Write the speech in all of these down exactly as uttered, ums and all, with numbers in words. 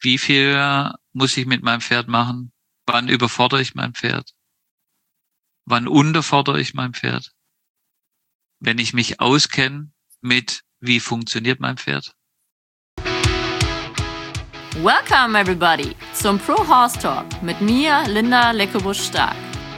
wie viel muss ich mit meinem Pferd machen? Wann überfordere ich mein Pferd? Wann unterfordere ich mein Pferd? Wenn ich mich auskenne mit, wie funktioniert mein Pferd? Welcome everybody zum Pro Horse Talk mit mir, Linda Leckebusch-Stark.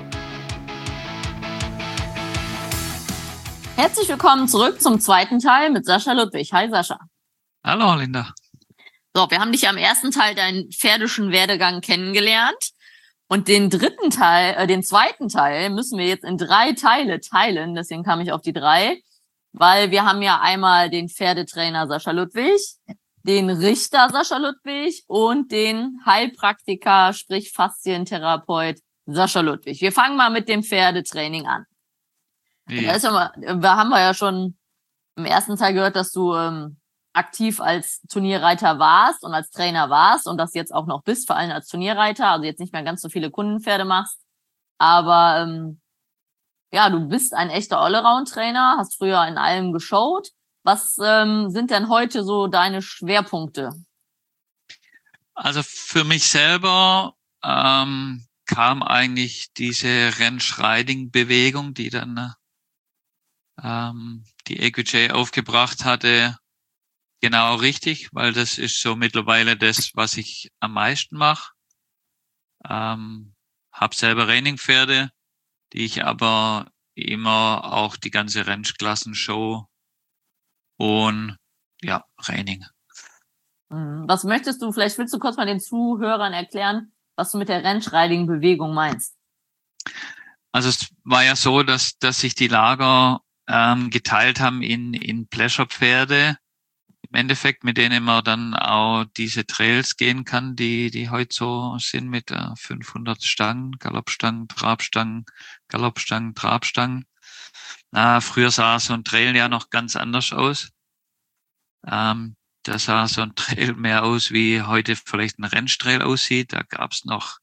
Herzlich willkommen zurück zum zweiten Teil mit Sascha Ludwig. Hi Sascha. Hallo Linda. So, wir haben dich am ersten Teil deinen pferdischen Werdegang kennengelernt und den dritten Teil, äh, den zweiten Teil müssen wir jetzt in drei Teile teilen. Deswegen kam ich auf die drei, weil wir haben ja einmal den Pferdetrainer Sascha Ludwig, den Richter Sascha Ludwig und den Heilpraktiker, sprich Faszientherapeut Sascha Ludwig. Wir fangen mal mit dem Pferdetraining an. Ja. Da ist ja mal, da haben wir ja schon im ersten Teil gehört, dass du ähm, aktiv als Turnierreiter warst und als Trainer warst und das jetzt auch noch bist, vor allem als Turnierreiter, also jetzt nicht mehr ganz so viele Kundenpferde machst. Aber ähm, ja, du bist ein echter Allround-Trainer, hast früher in allem geshowt. Was ähm, sind denn heute so deine Schwerpunkte? Also für mich selber ähm, kam eigentlich diese Ranch-Riding-Bewegung, die dann ähm, die E Q J aufgebracht hatte, genau richtig, weil das ist so mittlerweile das, was ich am meisten mache. Ähm, hab selber Renningpferde, die ich aber immer auch die ganze Ranch-Klassen-Show und ja, Reining. Was möchtest du, vielleicht willst du kurz mal den Zuhörern erklären, was du mit der Ranch-Riding-Bewegung meinst? Also es war ja so, dass dass sich die Lager ähm, geteilt haben in in Pleasure-Pferde, im Endeffekt, mit denen man dann auch diese Trails gehen kann, die die heute so sind mit äh, fünfhundert Stangen, Galoppstangen, Trabstangen, Galoppstangen, Trabstangen. Äh, früher sah so ein Trail ja noch ganz anders aus. Ähm, da sah so ein Trail mehr aus, wie heute vielleicht ein Rennstrail aussieht. Da gab's noch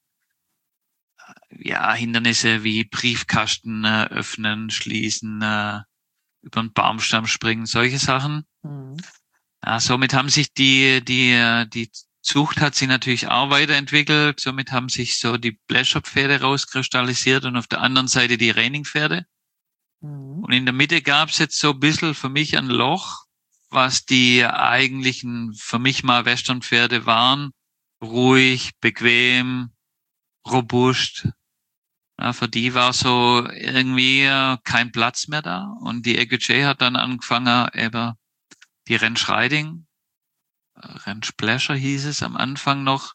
ja Hindernisse wie Briefkasten äh, öffnen, schließen, äh, über einen Baumstamm springen, solche Sachen. Mhm. Ja, somit haben sich die die die Zucht hat sich natürlich auch weiterentwickelt. Somit haben sich so die Pleasure-Pferde rauskristallisiert und auf der anderen Seite die Reining-Pferde. Mhm. Und in der Mitte gab's jetzt so ein bisschen für mich ein Loch, was die eigentlichen, für mich mal Western-Pferde waren. Ruhig, bequem, robust. Ja, für die war so irgendwie kein Platz mehr da. Und die E Q J hat dann angefangen, eben die Ranch Riding, Ranch Pleasure hieß es am Anfang noch,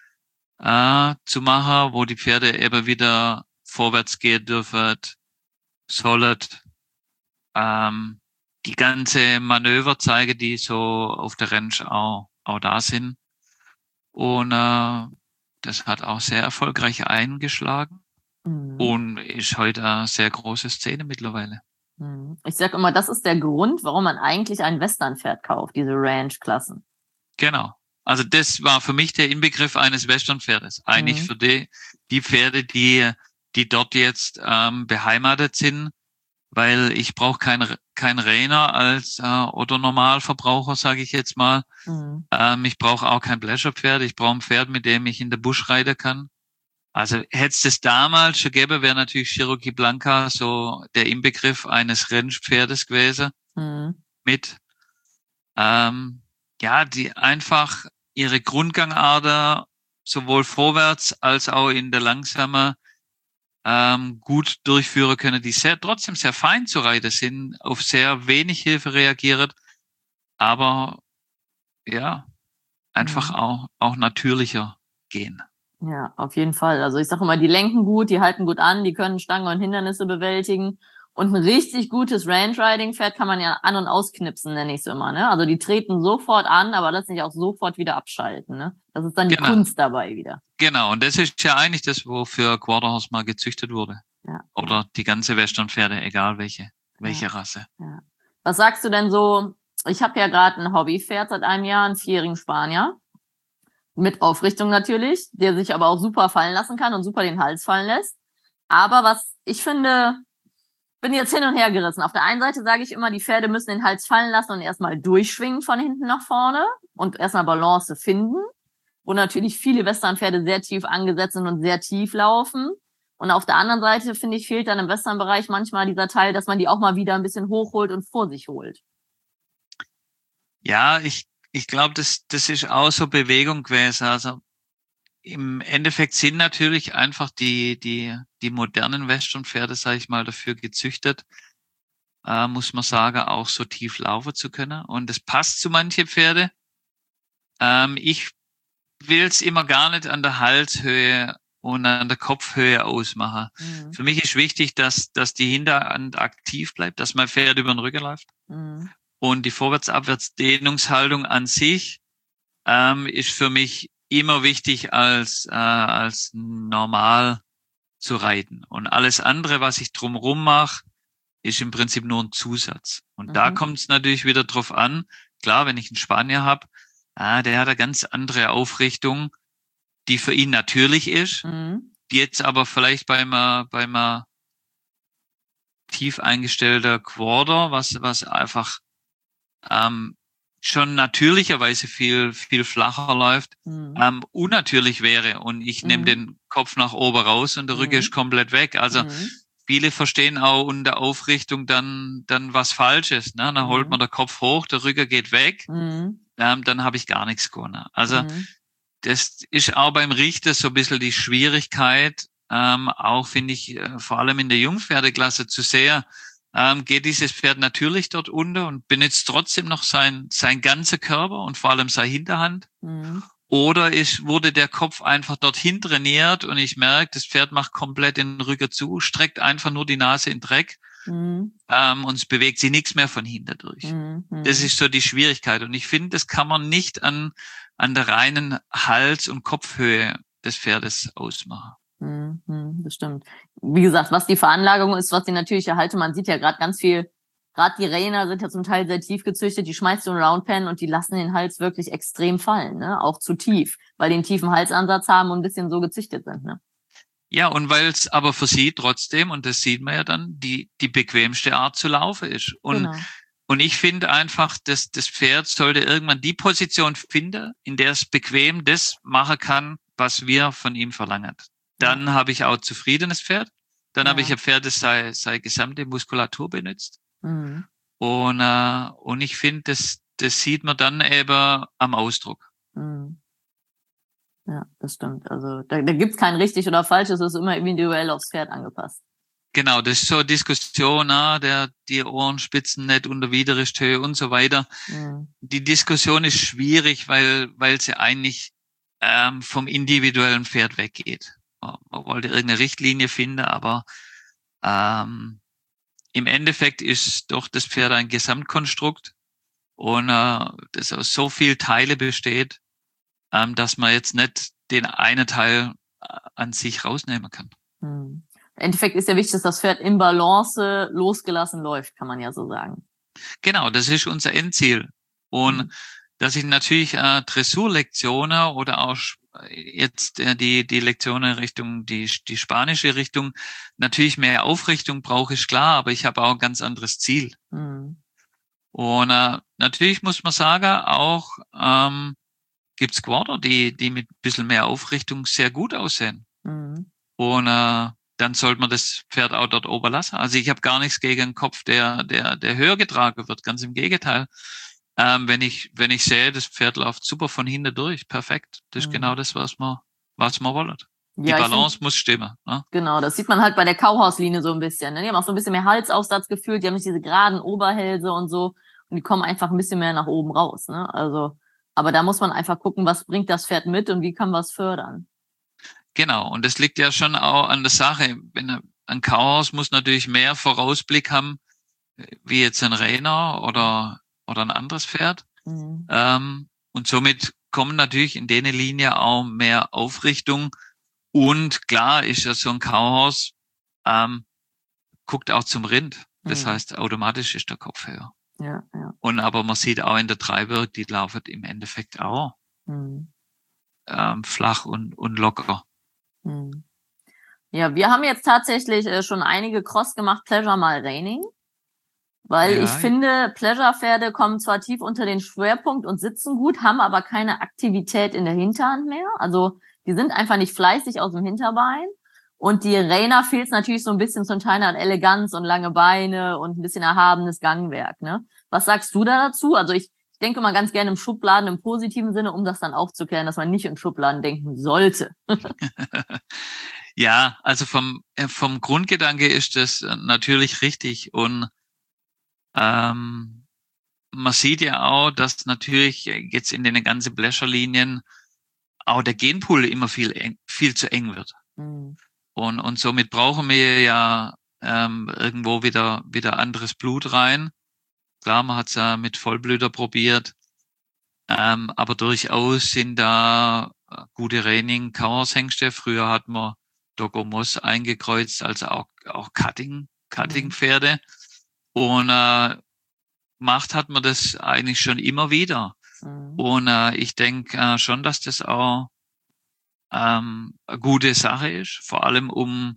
äh, zu machen, wo die Pferde eben wieder vorwärts gehen dürfen, solid, ähm, die ganze Manöver zeigen, die so auf der Ranch auch, auch da sind. Und äh, das hat auch sehr erfolgreich eingeschlagen. Mhm. Und ist heute eine sehr große Szene mittlerweile. Ich sag immer, das ist der Grund, warum man eigentlich ein Westernpferd kauft, diese Ranch-Klassen. Genau. Also das war für mich der Inbegriff eines Westernpferdes. Eigentlich mhm. für die, die Pferde, die, die dort jetzt ähm, beheimatet sind, weil ich brauche keinen kein Reiner als äh, Otto-Normalverbraucher, sage ich jetzt mal. Mhm. Ähm, ich brauche auch kein Pleasure-Pferd. Ich brauche ein Pferd, mit dem ich in der Busch reiten kann. Also hätte es das damals schon gegeben, wäre natürlich Cherokee Blanca so der Inbegriff eines Rennpferdes gewesen. Mhm. Mit ähm, ja, die einfach ihre Grundgangader sowohl vorwärts als auch in der langsamen ähm, gut durchführen können, die sehr trotzdem sehr fein zu reiten sind, auf sehr wenig Hilfe reagieren, aber ja, einfach mhm. auch auch natürlicher gehen. Ja, auf jeden Fall. Also ich sage immer, die lenken gut, die halten gut an, die können Stangen und Hindernisse bewältigen. Und ein richtig gutes Ranch-Riding-Pferd kann man ja an- und ausknipsen, nenne ich es immer. Ne? Also die treten sofort an, aber lassen sich auch sofort wieder abschalten. Ne? Das ist dann die genau. Kunst dabei wieder. Genau, und das ist ja eigentlich das, wofür Quarterhorse mal gezüchtet wurde. Ja. Oder die ganze Western-Pferde, egal welche, welche ja. Rasse. Ja. Was sagst du denn so? Ich habe ja gerade ein Hobbypferd seit einem Jahr, einen vierjährigen Spanier. Mit Aufrichtung natürlich, der sich aber auch super fallen lassen kann und super den Hals fallen lässt. Aber was ich finde, bin jetzt hin und her gerissen. Auf der einen Seite sage ich immer, die Pferde müssen den Hals fallen lassen und erstmal durchschwingen von hinten nach vorne und erstmal Balance finden. wo natürlich viele Westernpferde sehr tief angesetzt sind und sehr tief laufen. Und auf der anderen Seite, finde ich, fehlt dann im Westernbereich manchmal dieser Teil, dass man die auch mal wieder ein bisschen hochholt und vor sich holt. Ja, ich, ich glaube, das, das ist auch so Bewegung gewesen. Also im Endeffekt sind natürlich einfach die, die, die modernen Westernpferde, sage ich mal, dafür gezüchtet, äh, muss man sagen, auch so tief laufen zu können. Und das passt zu manche Pferde. Ähm, ich will es immer gar nicht an der Halshöhe und an der Kopfhöhe ausmachen. Mhm. Für mich ist wichtig, dass, dass die Hinterhand aktiv bleibt, dass mein Pferd über den Rücken läuft. Mhm. Und die Vorwärts-Abwärts-Dehnungshaltung an sich ähm, ist für mich immer wichtig als, äh, als normal zu reiten. Und alles andere, was ich drumherum mache, ist im Prinzip nur ein Zusatz. Und Mhm. da kommt es natürlich wieder drauf an. Klar, wenn ich einen Spanier habe, ah, der hat eine ganz andere Aufrichtung, die für ihn natürlich ist, Mhm. die jetzt aber vielleicht beim, äh, beim äh, tief eingestellter Quarter, was, was einfach ähm, schon natürlicherweise viel, viel flacher läuft, Mhm. ähm, unnatürlich wäre. Und ich nehme Mhm. den Kopf nach oben raus und der Rücken ist Mhm. komplett weg. Also Mhm. viele verstehen auch unter Aufrichtung dann, dann was Falsches. Ne? Dann holt man Mhm. den Kopf hoch, der Rücken geht weg, Mhm. ähm, dann habe ich gar nichts gewonnen. Also Mhm. das ist auch beim Richter so ein bisschen die Schwierigkeit, ähm, auch finde ich, äh, vor allem in der Jungpferdeklasse zu sehr, ähm, geht dieses Pferd natürlich dort unter und benutzt trotzdem noch sein, sein ganzer Körper und vor allem seine Hinterhand. Mhm. Oder ist, wurde der Kopf einfach dorthin trainiert und ich merke, das Pferd macht komplett den Rücken zu, streckt einfach nur die Nase in den Dreck, Mhm. ähm, und es bewegt sie nichts mehr von hinten durch. Mhm. Das ist so die Schwierigkeit. Und ich finde, das kann man nicht an, an der reinen Hals- und Kopfhöhe des Pferdes ausmachen. Mhm. Mhm. Das stimmt. Wie gesagt, was die Veranlagung ist, was die natürliche Haltung, man sieht ja gerade ganz viel, gerade die Reiner sind ja zum Teil sehr tief gezüchtet, die schmeißt du in Roundpen und die lassen den Hals wirklich extrem fallen, ne? Auch zu tief, weil die einen tiefen Halsansatz haben und ein bisschen so gezüchtet sind, ne? Ja, und weil es aber für sie trotzdem, und das sieht man ja dann, die, die bequemste Art zu laufen ist. Und, Genau. und ich finde einfach, dass das Pferd sollte irgendwann die Position finden, in der es bequem das machen kann, was wir von ihm verlangen. Dann Ja. habe ich auch zufriedenes Pferd. Dann habe ich Ja. ein Pferd, das seine, seine gesamte Muskulatur benutzt. Mhm. Und, äh, und ich finde, das, das sieht man dann eben am Ausdruck. Mhm. Ja, das stimmt. Also da, da gibt's kein richtig oder falsch, es ist immer individuell aufs Pferd angepasst. Genau, das ist so eine Diskussion, ah, der, die Ohrenspitzen nicht unter Widerrichthöhe und so weiter. Mhm. Die Diskussion ist schwierig, weil, weil sie eigentlich ähm, vom individuellen Pferd weggeht. Man, man wollte irgendeine Richtlinie finden, aber ähm, im Endeffekt ist doch das Pferd ein Gesamtkonstrukt und äh, das aus so viel Teile besteht, ähm, dass man jetzt nicht den einen Teil äh, an sich rausnehmen kann. Mhm. Im Endeffekt ist ja wichtig, dass das Pferd im Balance losgelassen läuft, kann man ja so sagen. Genau, das ist unser Endziel. Und Mhm. dass ich natürlich äh, Dressurlektionen oder auch jetzt äh, die die Lektionen Richtung die die spanische Richtung natürlich mehr Aufrichtung brauche, ist klar, aber ich habe auch ein ganz anderes Ziel. Mhm. Und äh, natürlich muss man sagen, auch ähm, gibt's Quarter, die die mit ein bisschen mehr Aufrichtung sehr gut aussehen. Mhm. Und äh, dann sollte man das Pferd auch dort oben lassen. Also ich habe gar nichts gegen einen Kopf, der der der höher getragen wird, ganz im Gegenteil. Ähm, wenn ich, wenn ich sehe, das Pferd läuft super von hinten durch, perfekt. Das ist Mhm. genau das, was man, was man wollen. Die Ja, ich finde, Balance muss stimmen. Ne? genau, das sieht man halt bei der Kauhauslinie so ein bisschen. Ne? Die haben auch so ein bisschen mehr Halsaufsatz gefühlt, die haben nicht diese geraden Oberhälse und so. Und die kommen einfach ein bisschen mehr nach oben raus. Ne? Also, aber da muss man einfach gucken, was bringt das Pferd mit und wie kann man es fördern. Genau. Und das liegt ja schon auch an der Sache. Wenn er, ein Kauhaus muss natürlich mehr Vorausblick haben, wie jetzt ein Reiner oder, oder ein anderes Pferd. Mhm. Ähm, und somit kommen natürlich in der Linie auch mehr Aufrichtung. Und klar ist ja so ein Kauhaus, ähm, guckt auch zum Rind. Das Mhm. heißt, automatisch ist der Kopf höher. Ja, ja. Und aber man sieht auch in der Dreiberg, die laufen im Endeffekt auch Mhm. ähm, flach und, und locker. Mhm. Ja, wir haben jetzt tatsächlich äh, schon einige Cross gemacht, Pleasure mal Reining. Weil ich Ja, finde, Pleasure-Pferde kommen zwar tief unter den Schwerpunkt und sitzen gut, haben aber keine Aktivität in der Hinterhand mehr. Also die sind einfach nicht fleißig aus dem Hinterbein. Und die Reiner fehlt natürlich so ein bisschen zum Teil an Eleganz und lange Beine und ein bisschen erhabenes Gangwerk. Ne? Was sagst du da dazu? Also ich, ich denke mal ganz gerne im Schubladen im positiven Sinne, um das dann aufzuklären, dass man nicht in Schubladen denken sollte. ja, also vom, äh, vom Grundgedanke ist das äh, natürlich richtig. Und ähm, man sieht ja auch, dass natürlich jetzt in den ganzen Blecherlinien auch der Genpool immer viel eng, viel zu eng wird. Mhm. Und, und somit brauchen wir ja ähm, irgendwo wieder, wieder anderes Blut rein. Klar, man hat es ja mit Vollblüter probiert, ähm, aber durchaus sind da gute Reining-Kauershengste. Früher hat man Dogo Moss eingekreuzt, also auch, auch Cutting, Cutting-Pferde. Und äh, gemacht hat man das eigentlich schon immer wieder. Mhm. Und äh, ich denke äh, schon, dass das auch ähm, eine gute Sache ist, vor allem um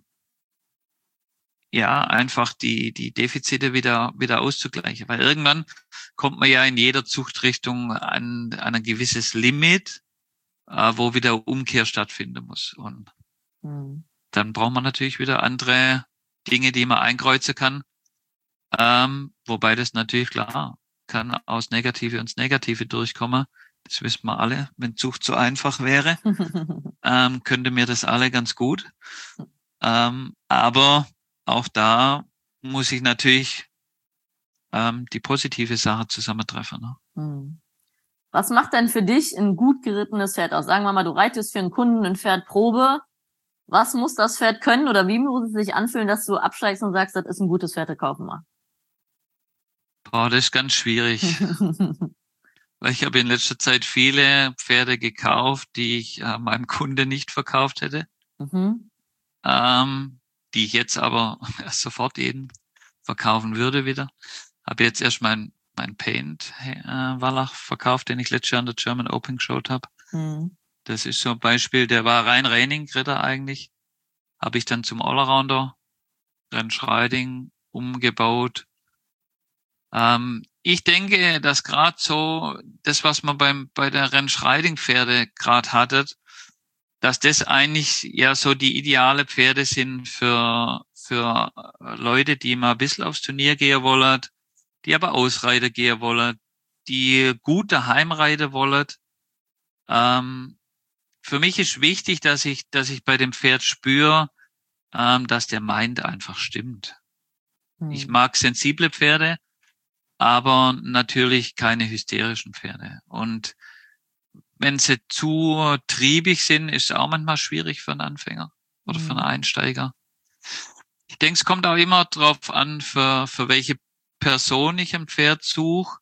ja einfach die die Defizite wieder wieder auszugleichen, weil irgendwann kommt man ja in jeder Zuchtrichtung an, an ein gewisses Limit, äh, wo wieder Umkehr stattfinden muss. Und Mhm. dann braucht man natürlich wieder andere Dinge, die man einkreuzen kann. Ähm, wobei das natürlich klar kann aus Negative ins Negative durchkommen. Das wissen wir alle. Wenn Zucht so einfach wäre, ähm, könnte mir das alle ganz gut. Ähm, aber auch da muss ich natürlich ähm, die positive Sache zusammentreffen. Ne? Mhm. Was macht denn für dich ein gut gerittenes Pferd aus? Sagen wir mal, du reitest für einen Kunden ein Pferd Probe. Was muss das Pferd können oder wie muss es sich anfühlen, dass du absteigst und sagst, das ist ein gutes Pferd, das kaufen wir? Boah, das ist ganz schwierig. Weil ich habe in letzter Zeit viele Pferde gekauft, die ich äh, meinem Kunde nicht verkauft hätte. Mhm. Ähm, die ich jetzt aber sofort jeden verkaufen würde wieder. Habe jetzt erst mein mein Paint äh, Wallach verkauft, den ich letztes Jahr an der German Open geschaut habe. Mhm. Das ist so ein Beispiel, der war rein Reining-Ritter eigentlich. Habe ich dann zum Allrounder Rennschreiding umgebaut. Ähm, ich denke, dass gerade so das, was man beim bei der Rennschreiding-Pferde gerade hattet, dass das eigentlich ja so die ideale Pferde sind für für Leute, die mal ein bisschen aufs Turnier gehen wollen, die aber Ausreiter gehen wollen, die gut daheim reiten wollen. Ähm, für mich ist wichtig, dass ich, dass ich bei dem Pferd spüre, ähm, dass der Mind einfach stimmt. Ich Mhm. mag sensible Pferde, aber natürlich keine hysterischen Pferde. Und wenn sie zu triebig sind, ist es auch manchmal schwierig für einen Anfänger oder für einen Mhm. Einsteiger. Ich denke, es kommt auch immer drauf an, für, für welche Person ich ein Pferd suche.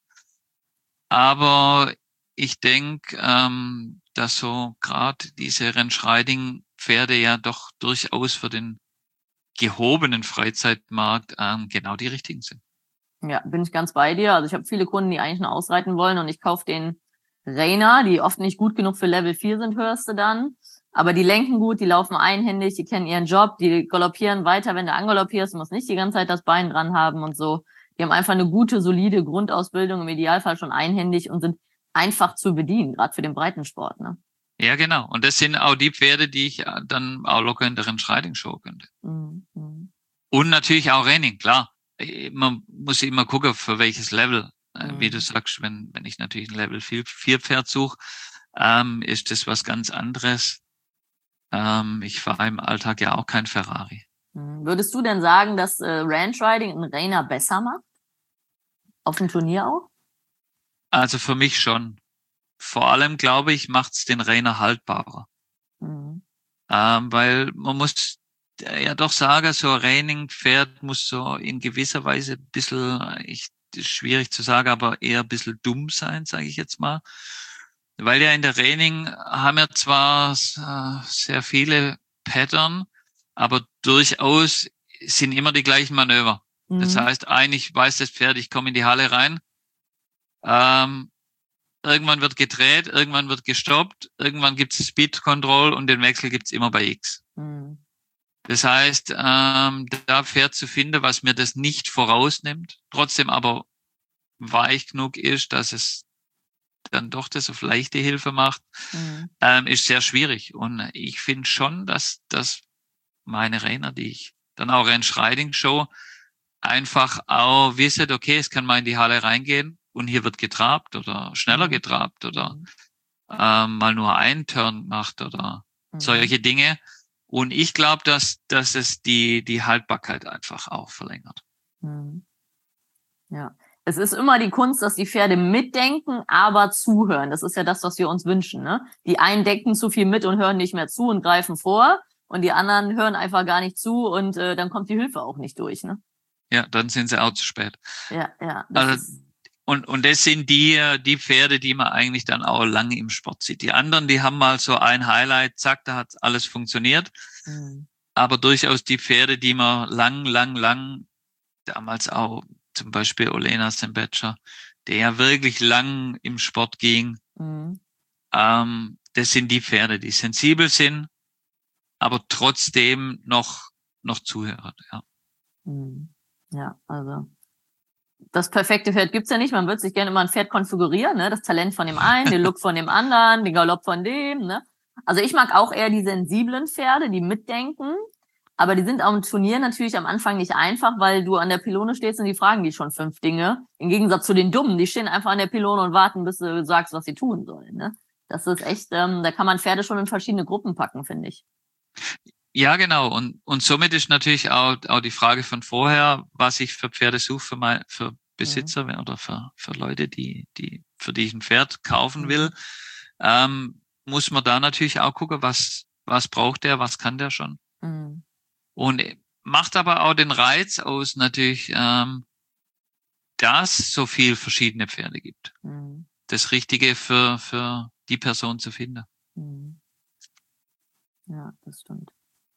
Aber ich denke, ähm, dass so gerade diese Rennschreiding-Pferde ja doch durchaus für den gehobenen Freizeitmarkt ähm, genau die richtigen sind. Ja, bin ich ganz bei dir. Also ich habe viele Kunden, die eigentlich nur ausreiten wollen und ich kaufe den Reiner, die oft nicht gut genug für Level vier sind, hörst du dann. Aber die lenken gut, die laufen einhändig, die kennen ihren Job, die galoppieren weiter, wenn du angaloppierst, du musst nicht die ganze Zeit das Bein dran haben und so. Die haben einfach eine gute, solide Grundausbildung, im Idealfall schon einhändig und sind einfach zu bedienen, gerade für den Breitensport. Ne? Ja, genau. Und das sind auch die Pferde, die ich äh, dann auch locker in der Rennschreiding-Show könnte. Mhm. Und natürlich auch Reining, klar. Äh, Man muss immer gucken, für welches Level. Äh, Wie du Mhm. sagst, wenn, wenn ich natürlich ein Level vier Pferd suche, ähm, ist das was ganz anderes. Ähm, ich fahre im Alltag ja auch kein Ferrari. Mhm. Würdest du denn sagen, dass äh, Ranch Riding einen Reiner besser macht? Auf dem Turnier auch? Also für mich schon. Vor allem, glaube ich, macht's den Rainer haltbarer. Mhm. Ähm, weil man muss ja doch sagen, so ein Reining-Pferd muss so in gewisser Weise ein bisschen, ich, das ist schwierig zu sagen, aber eher ein bisschen dumm sein, sage ich jetzt mal. Weil ja in der Reining haben ja zwar äh, sehr viele Pattern, aber durchaus sind immer die gleichen Manöver. Das Mhm. heißt, eigentlich weiß das Pferd, ich komme in die Halle rein, ähm, irgendwann wird gedreht, irgendwann wird gestoppt, irgendwann gibt es Speed Control und den Wechsel gibt's immer bei X. Mhm. Das heißt, ähm, da Pferd zu finden, was mir das nicht vorausnimmt, trotzdem aber weich genug ist, dass es dann doch das auf leichte Hilfe macht, Mhm. ähm, ist sehr schwierig. Und ich finde schon, dass, dass meine Trainer, die ich dann auch Rennschreiting show, einfach auch wissen, okay, es kann mal in die Halle reingehen und hier wird getrabt oder schneller Mhm. getrabt oder Mhm. ähm, mal nur einen Turn gemacht oder Mhm. solche Dinge. Und ich glaube, dass, dass es die, die Haltbarkeit einfach auch verlängert. Mhm. Ja. Es ist immer die Kunst, dass die Pferde mitdenken, aber zuhören. Das ist ja das, was wir uns wünschen, ne? Die einen denken zu viel mit und hören nicht mehr zu und greifen vor. Und die anderen hören einfach gar nicht zu und äh, dann kommt die Hilfe auch nicht durch, ne? Ja, dann sind sie auch zu spät. Ja, ja. Das Also, ist, und, und das sind die, die Pferde, die man eigentlich dann auch lange im Sport sieht. Die anderen, die haben mal so ein Highlight, zack, da hat alles funktioniert. mhm. Aber durchaus die Pferde, die man lang, lang, lang, damals auch zum Beispiel Olena Sembecher, der ja wirklich lang im Sport ging, Mhm. ähm, das sind die Pferde, die sensibel sind, aber trotzdem noch, noch zuhören. Ja. Mhm. Ja, also das perfekte Pferd gibt's ja nicht. Man würde sich gerne immer ein Pferd konfigurieren, ne? Das Talent von dem einen, den Look von dem anderen, den Galopp von dem, ne? Also ich mag auch eher die sensiblen Pferde, die mitdenken. Aber die sind am Turnier natürlich am Anfang nicht einfach, weil du an der Pylone stehst und die fragen die schon fünf Dinge. Im Gegensatz zu den Dummen, die stehen einfach an der Pylone und warten, bis du sagst, was sie tun sollen, ne? Das ist echt, ähm, da kann man Pferde schon in verschiedene Gruppen packen, finde ich. Ja, genau. Und, und somit ist natürlich auch, auch die Frage von vorher, was ich für Pferde suche für, mein, für Besitzer mhm. oder für, für Leute, die, die, für die ich ein Pferd kaufen will, mhm. ähm, muss man da natürlich auch gucken, was, was braucht der, was kann der schon. Mhm. Und macht aber auch den Reiz aus natürlich, ähm, dass es so viel verschiedene Pferde gibt. Mhm. Das Richtige für, für die Person zu finden. Mhm. Ja, das stimmt.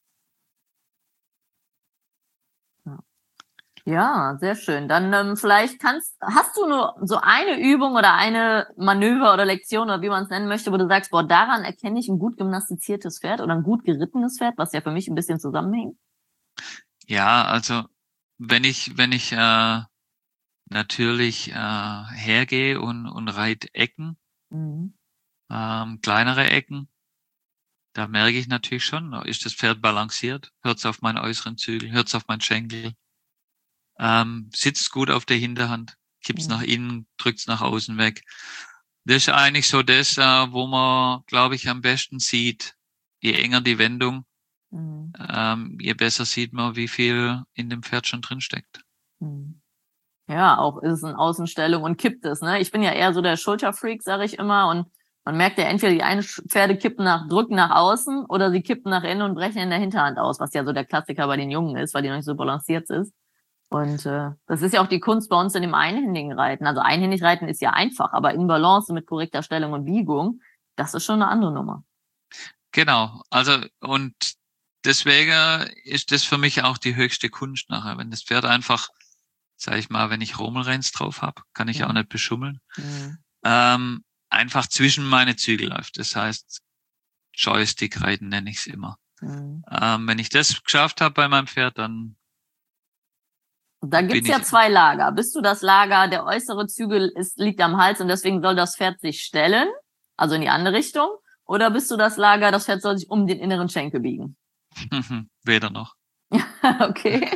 Ja. Ja, sehr schön. Dann ähm, vielleicht kannst, hast du nur so eine Übung oder eine Manöver oder Lektion oder wie man es nennen möchte, wo du sagst, boah, daran erkenne ich ein gut gymnastiziertes Pferd oder ein gut gerittenes Pferd, was ja für mich ein bisschen zusammenhängt. Ja, also wenn ich wenn ich äh, natürlich äh, hergehe und und reite Ecken, mhm. ähm, kleinere Ecken, da merke ich natürlich schon, ist das Pferd balanciert, hört's auf meinen äußeren Zügel, hört's auf meinen Schenkel. Ähm, sitzt gut auf der Hinterhand, kippt's mhm. nach innen, drückt's nach außen weg. Das ist eigentlich so das, äh, wo man, glaube ich, am besten sieht, je enger die Wendung, mhm. ähm, je besser sieht man, wie viel in dem Pferd schon drin steckt. Mhm. Ja, auch ist es in Außenstellung und kippt es, ne? Ich bin ja eher so der Schulterfreak, sage ich immer, und man merkt ja entweder die einen Pferde kippen nach, drücken nach außen oder sie kippen nach innen und brechen in der Hinterhand aus, was ja so der Klassiker bei den Jungen ist, weil die noch nicht so balanciert ist. Und äh, das ist ja auch die Kunst bei uns in dem einhändigen Reiten. Also einhändig reiten ist ja einfach, aber in Balance mit korrekter Stellung und Biegung, das ist schon eine andere Nummer. Genau, also und deswegen ist das für mich auch die höchste Kunst nachher, wenn das Pferd einfach, sag ich mal, wenn ich Romelreins drauf habe, kann ich mhm. auch nicht beschummeln, mhm. ähm, einfach zwischen meine Zügel läuft. Das heißt, Joystick-Reiten nenne ich es immer. Mhm. Ähm, wenn ich das geschafft habe bei meinem Pferd, dann Da gibt's ja zwei Lager. Bist du das Lager, der äußere Zügel ist, liegt am Hals und deswegen soll das Pferd sich stellen, also in die andere Richtung? Oder bist du das Lager, das Pferd soll sich um den inneren Schenkel biegen? Weder noch. Okay.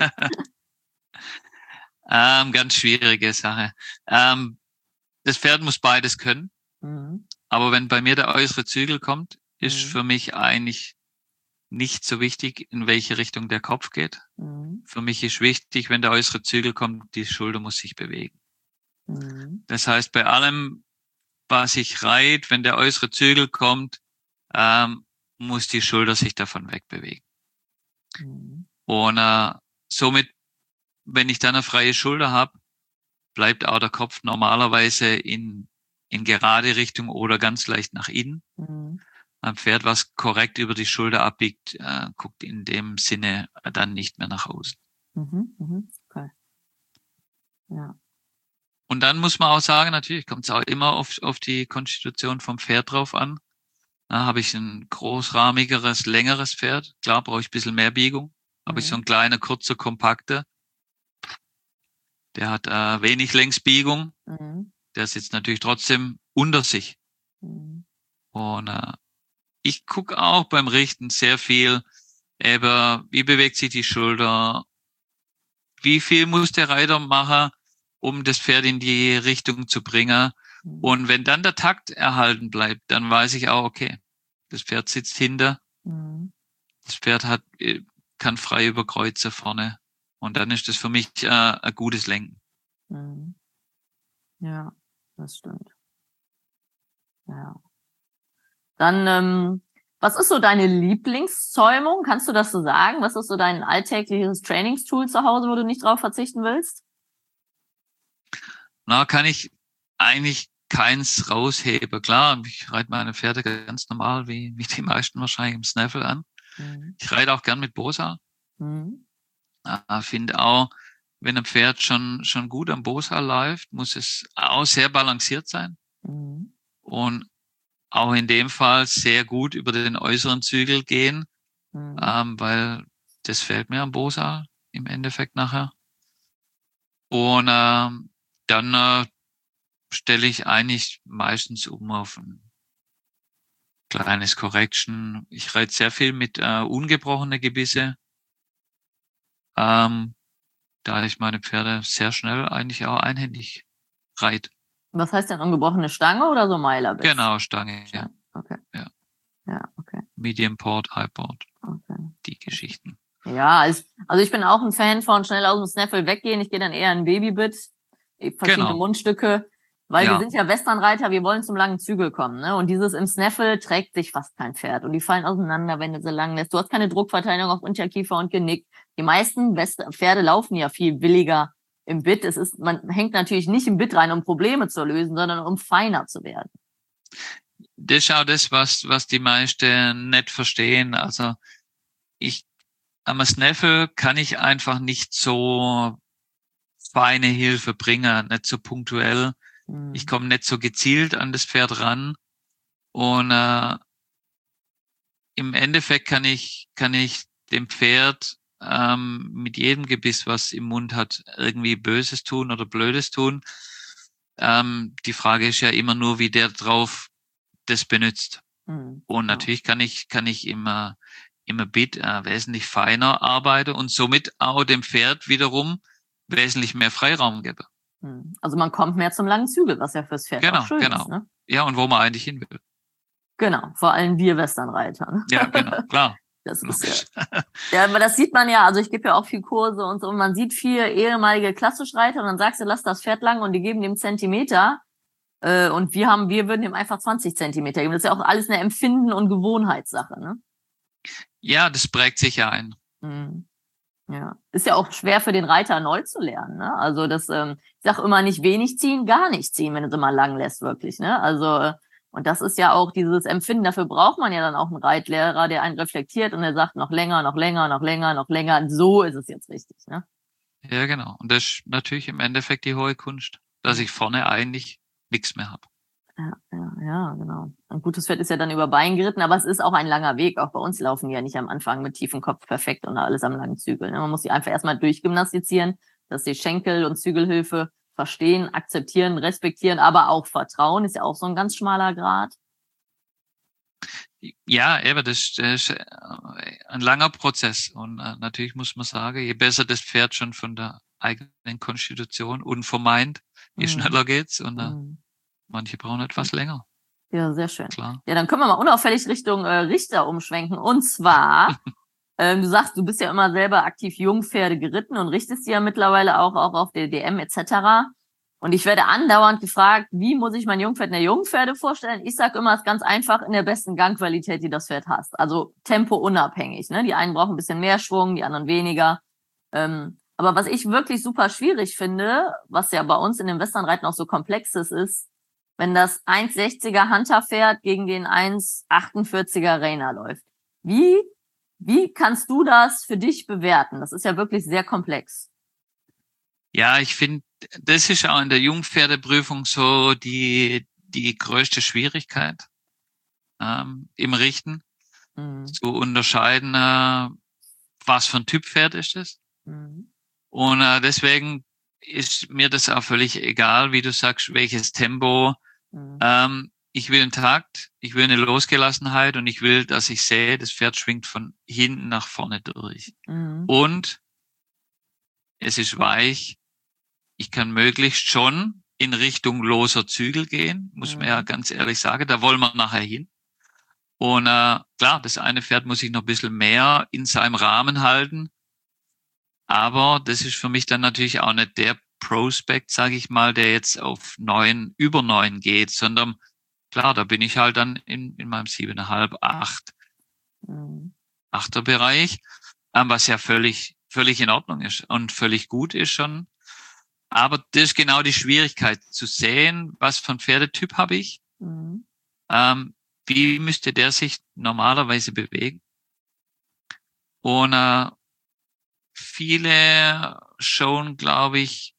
ähm, ganz schwierige Sache. Ähm, das Pferd muss beides können. Mhm. Aber wenn bei mir der äußere Zügel kommt, ist mhm. für mich eigentlich nicht so wichtig, in welche Richtung der Kopf geht. Mhm. Für mich ist wichtig, wenn der äußere Zügel kommt, die Schulter muss sich bewegen. Mhm. Das heißt, bei allem, was ich reite, wenn der äußere Zügel kommt, ähm, muss die Schulter sich davon wegbewegen. Mhm. Und äh, somit, wenn ich dann eine freie Schulter habe, bleibt auch der Kopf normalerweise in, in gerade Richtung oder ganz leicht nach innen. Mhm. Ein Pferd, was korrekt über die Schulter abbiegt, äh, guckt in dem Sinne dann nicht mehr nach außen. Mhm, mhm, okay. Ja. Und dann muss man auch sagen, natürlich kommt es auch immer auf, auf die Konstitution vom Pferd drauf an. Da habe ich ein großrahmigeres, längeres Pferd. Klar, brauche ich ein bisschen mehr Biegung. habe ich so einen kleinen, kurzer, kompakter. Der hat äh, wenig Längsbiegung. Mhm. Der sitzt natürlich trotzdem unter sich. Mhm. Und äh, ich gucke auch beim Richten sehr viel, eben, wie bewegt sich die Schulter, wie viel muss der Reiter machen, um das Pferd in die Richtung zu bringen. Mhm. Und wenn dann der Takt erhalten bleibt, dann weiß ich auch, okay, das Pferd sitzt hinter, Mhm. das Pferd hat, kann frei über Kreuze vorne. Und dann ist das für mich äh, ein gutes Lenken. Mhm. Ja, das stimmt. Ja. Dann, ähm, was ist so deine Lieblingszäumung? Kannst du das so sagen? Was ist so dein alltägliches Trainingstool zu Hause, wo du nicht drauf verzichten willst? Na, kann ich eigentlich keins rausheben. Klar, ich reite meine Pferde ganz normal, wie, wie die meisten wahrscheinlich im Snaffle an. Mhm. Ich reite auch gern mit Bosa. Mhm. Äh, finde auch, wenn ein Pferd schon, schon gut am Bosa läuft, muss es auch sehr balanciert sein. Mhm. Und auch in dem Fall sehr gut über den äußeren Zügel gehen, Mhm. ähm, weil das fällt mir am Bosa im Endeffekt nachher. Und ähm, dann äh, stelle ich eigentlich meistens um auf ein kleines Correction. Ich reite sehr viel mit äh, ungebrochene Gebisse, ähm, da ich meine Pferde sehr schnell eigentlich auch einhändig reite. Was heißt denn ungebrochene Stange oder so Meilerbits? Genau, Stange, ja. Okay. Ja. Ja, okay. Medium Port, High Port, Okay. die Geschichten. Ja, also, also ich bin auch ein Fan von schnell aus dem Snaffle weggehen. Ich gehe dann eher in Babybit, verschiedene Genau. Mundstücke, weil wir Ja. sind ja Westernreiter, wir wollen zum langen Zügel kommen, ne? Und dieses im Snaffle trägt sich fast kein Pferd und die fallen auseinander, wenn du sie lang lässt. Du hast keine Druckverteilung auf Unterkiefer und Genick. Die meisten West Pferde laufen ja viel williger im Bit. Es ist, man hängt natürlich nicht im Bit rein, um Probleme zu lösen, sondern um feiner zu werden. Das ist auch das, was, was die meisten nicht verstehen. Also ich, am Snaffle kann ich einfach nicht so feine Hilfe bringen, nicht so punktuell. Hm. Ich komme nicht so gezielt an das Pferd ran. Und äh, im Endeffekt kann ich, kann ich dem Pferd ähm, mit jedem Gebiss, was im Mund hat, irgendwie Böses tun oder Blödes tun. Ähm, die Frage ist ja immer nur, wie der drauf das benutzt. Hm. Und Ja. natürlich kann ich, kann ich immer, immer Bit äh, wesentlich feiner arbeiten und somit auch dem Pferd wiederum wesentlich mehr Freiraum geben. Hm. Also man kommt mehr zum langen Zügel, was ja fürs Pferd auch Genau, schön genau. ist, ne? Ja, und wo man eigentlich hin will. Genau, vor allem wir Westernreiter. Ne? Ja, genau, klar. Das ist Logisch. ja, ja, aber das sieht man ja, also ich gebe ja auch viel Kurse und so, und man sieht viele ehemalige Klassischreiter und dann sagst du, lass das Pferd lang und die geben dem Zentimeter äh, und wir haben, wir würden ihm einfach zwanzig Zentimeter geben. Das ist ja auch alles eine Empfinden- und Gewohnheitssache, ne? Ja, das prägt sich ja ein. Mhm. Ja, ist ja auch schwer für den Reiter neu zu lernen, ne? Also das, ähm, ich sag immer nicht wenig ziehen, gar nicht ziehen, wenn du sie mal lang lässt, wirklich, ne? Also äh, und das ist ja auch dieses Empfinden, dafür braucht man ja dann auch einen Reitlehrer, der einen reflektiert und der sagt noch länger, noch länger, noch länger, noch länger. So ist es jetzt richtig, ne? Ja, genau. Und das ist natürlich im Endeffekt die hohe Kunst, dass ich vorne eigentlich nichts mehr habe. Ja, ja, ja, genau. Ein gutes Pferd ist ja dann über Bein geritten, aber es ist auch ein langer Weg. Auch bei uns laufen die ja nicht am Anfang mit tiefem Kopf perfekt und alles am langen Zügel. Ne? Man muss sie einfach erstmal durchgymnastizieren, dass die Schenkel- und Zügelhilfe verstehen, akzeptieren, respektieren, aber auch vertrauen. Ist ja auch so ein ganz schmaler Grat. Ja, eben, das, das ist ein langer Prozess. Und äh, natürlich muss man sagen, je besser das Pferd schon von der eigenen Konstitution unvermeint, je Mhm. schneller geht's. Und äh, Mhm. manche brauchen etwas länger. Ja, sehr schön. Klar. Ja, dann können wir mal unauffällig Richtung äh, Richter umschwenken. Und zwar, ähm, du sagst, du bist ja immer selber aktiv Jungpferde geritten und richtest die ja mittlerweile auch, auch auf der D M et cetera. Und ich werde andauernd gefragt, wie muss ich mein Jungpferd in der Jungpferde vorstellen? Ich sage immer, es ist ganz einfach in der besten Gangqualität, die das Pferd hast. Also tempounabhängig. Ne? Die einen brauchen ein bisschen mehr Schwung, die anderen weniger. Ähm, aber was ich wirklich super schwierig finde, was ja bei uns in dem Westernreiten auch so komplex ist, ist, wenn das eins sechziger Hunter-Pferd gegen den eins achtundvierziger Reiner läuft. Wie, wie kannst du das für dich bewerten? Das ist ja wirklich sehr komplex. Ja, ich finde, das ist auch in der Jungpferdeprüfung so die, die größte Schwierigkeit ähm, im Richten. Mhm. Zu unterscheiden, äh, was für ein Typ Pferd ist das. Mhm. Und äh, deswegen ist mir das auch völlig egal, wie du sagst, welches Tempo. Mhm. Ähm, ich will einen Takt, ich will eine Losgelassenheit und ich will, dass ich sehe, das Pferd schwingt von hinten nach vorne durch. Mhm. Und es ist weich. Ich kann möglichst schon in Richtung loser Zügel gehen, muss man ja Mhm. ganz ehrlich sagen. Da wollen wir nachher hin. Und äh, klar, das eine Pferd muss ich noch ein bisschen mehr in seinem Rahmen halten. Aber das ist für mich dann natürlich auch nicht der Prospect, sage ich mal, der jetzt auf neun, über neun geht, sondern klar, da bin ich halt dann in, in meinem siebeneinhalb, acht, Mhm. achter Bereich, ähm, was ja völlig, völlig in Ordnung ist und völlig gut ist schon. Aber das ist genau die Schwierigkeit, zu sehen, was für ein Pferdetyp habe ich, Mhm. ähm, wie müsste der sich normalerweise bewegen. Und äh, viele schon, glaube ich,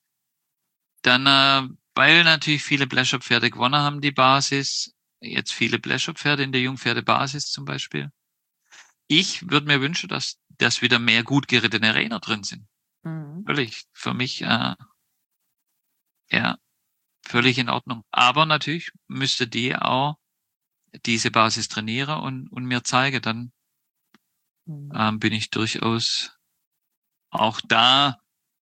dann, äh, weil natürlich viele Blescher-Pferde gewonnen haben, die Basis, jetzt viele Blescher-Pferde in der Jungpferdebasis zum Beispiel. Ich würde mir wünschen, dass, dass wieder mehr gut gerittene Reiter drin sind. Mhm. Völlig, für mich, äh, ja, völlig in Ordnung. Aber natürlich müsste die auch diese Basis trainieren und, und mir zeigen, dann Mhm. ähm, bin ich durchaus auch da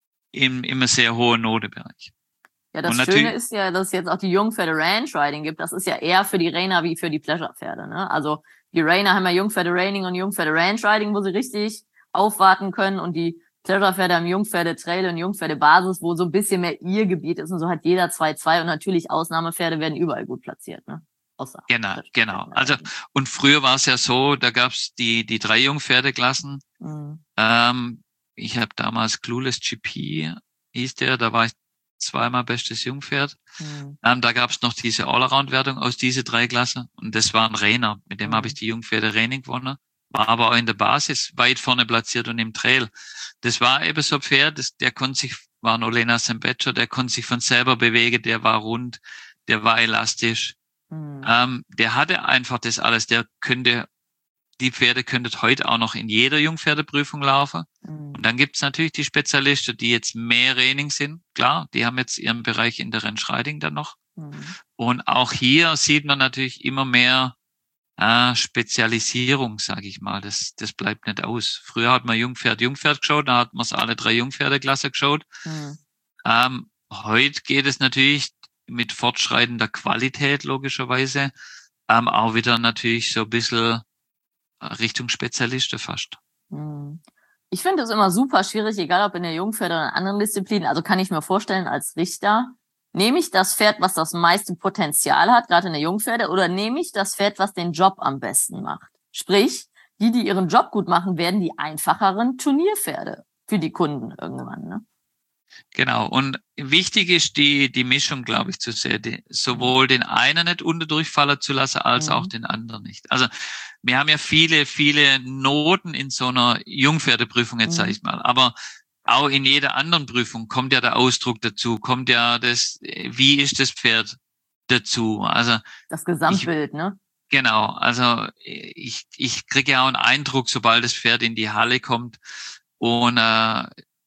im, im sehr hohen Notebereich. Ja, Und das Schöne natürlich, ist ja, dass es jetzt auch die Jungpferde Ranch Riding gibt. Das ist ja eher für die Reiner wie für die Pleasure-Pferde. Ne? Also die Reiner haben ja Jungpferde Reining und Jungpferde Ranch Riding, wo sie richtig aufwarten können. Und die Pleasure-Pferde haben Jungpferde Trail und Jungpferde Basis, wo so ein bisschen mehr ihr Gebiet ist. Und so hat jeder zwei, zwei. Und natürlich Ausnahmepferde werden überall gut platziert. Ne? Außer genau, genau. Pleasure-Pferden Also, natürlich. und früher war es ja so, da gab's die, die drei Jungpferdeklassen. Mhm. Ähm, ich habe damals Clueless G P, hieß der, da war ich zweimal bestes Jungpferd. Mhm. Ähm, da gab's noch diese Allround-Wertung aus diese drei Klassen und das war ein Rainer. Mit dem habe ich Mhm. die Jungpferde Reining gewonnen. War aber auch in der Basis weit vorne platziert und im Trail. Das war eben so ein Pferd, das, der konnte sich, war ein Olena Sembecher, der konnte sich von selber bewegen, der war rund, der war elastisch. Mhm. Ähm, der hatte einfach das alles, der könnte, die Pferde könnten heute auch noch in jeder Jungpferdeprüfung laufen. Und Mhm. dann gibt's natürlich die Spezialisten, die jetzt mehr Training sind. Klar, die haben jetzt ihren Bereich in der Rennschreiding dann noch. Mhm. Und auch hier sieht man natürlich immer mehr äh, Spezialisierung, sage ich mal. Das, das bleibt nicht aus. Früher hat man Jungpferd, Jungpferd geschaut, da hat man es alle drei Jungpferdeklasse geschaut. Mhm. Ähm, heute geht es natürlich mit fortschreitender Qualität logischerweise ähm, auch wieder natürlich so ein bisschen Richtung Spezialisten fast. Mhm. Ich finde es immer super schwierig, egal ob in der Jungpferde oder in anderen Disziplinen. Also kann ich mir vorstellen, als Richter, nehme ich das Pferd, was das meiste Potenzial hat, gerade in der Jungpferde, oder nehme ich das Pferd, was den Job am besten macht? Sprich, die, die ihren Job gut machen, werden die einfacheren Turnierpferde für die Kunden irgendwann, ne? Genau. Und wichtig ist die, die Mischung, glaube ich, zu sehen. Die, sowohl den einen nicht unter durchfallen zu lassen, als auch Mhm. den anderen nicht. Also, wir haben ja viele, viele Noten in so einer Jungpferdeprüfung, jetzt sage Mhm. ich mal. Aber auch in jeder anderen Prüfung kommt ja der Ausdruck dazu, kommt ja das, wie ist das Pferd dazu? Also, Das ich, Gesamtbild, ne? genau, also ich, ich kriege ja auch einen Eindruck, sobald das Pferd in die Halle kommt und äh,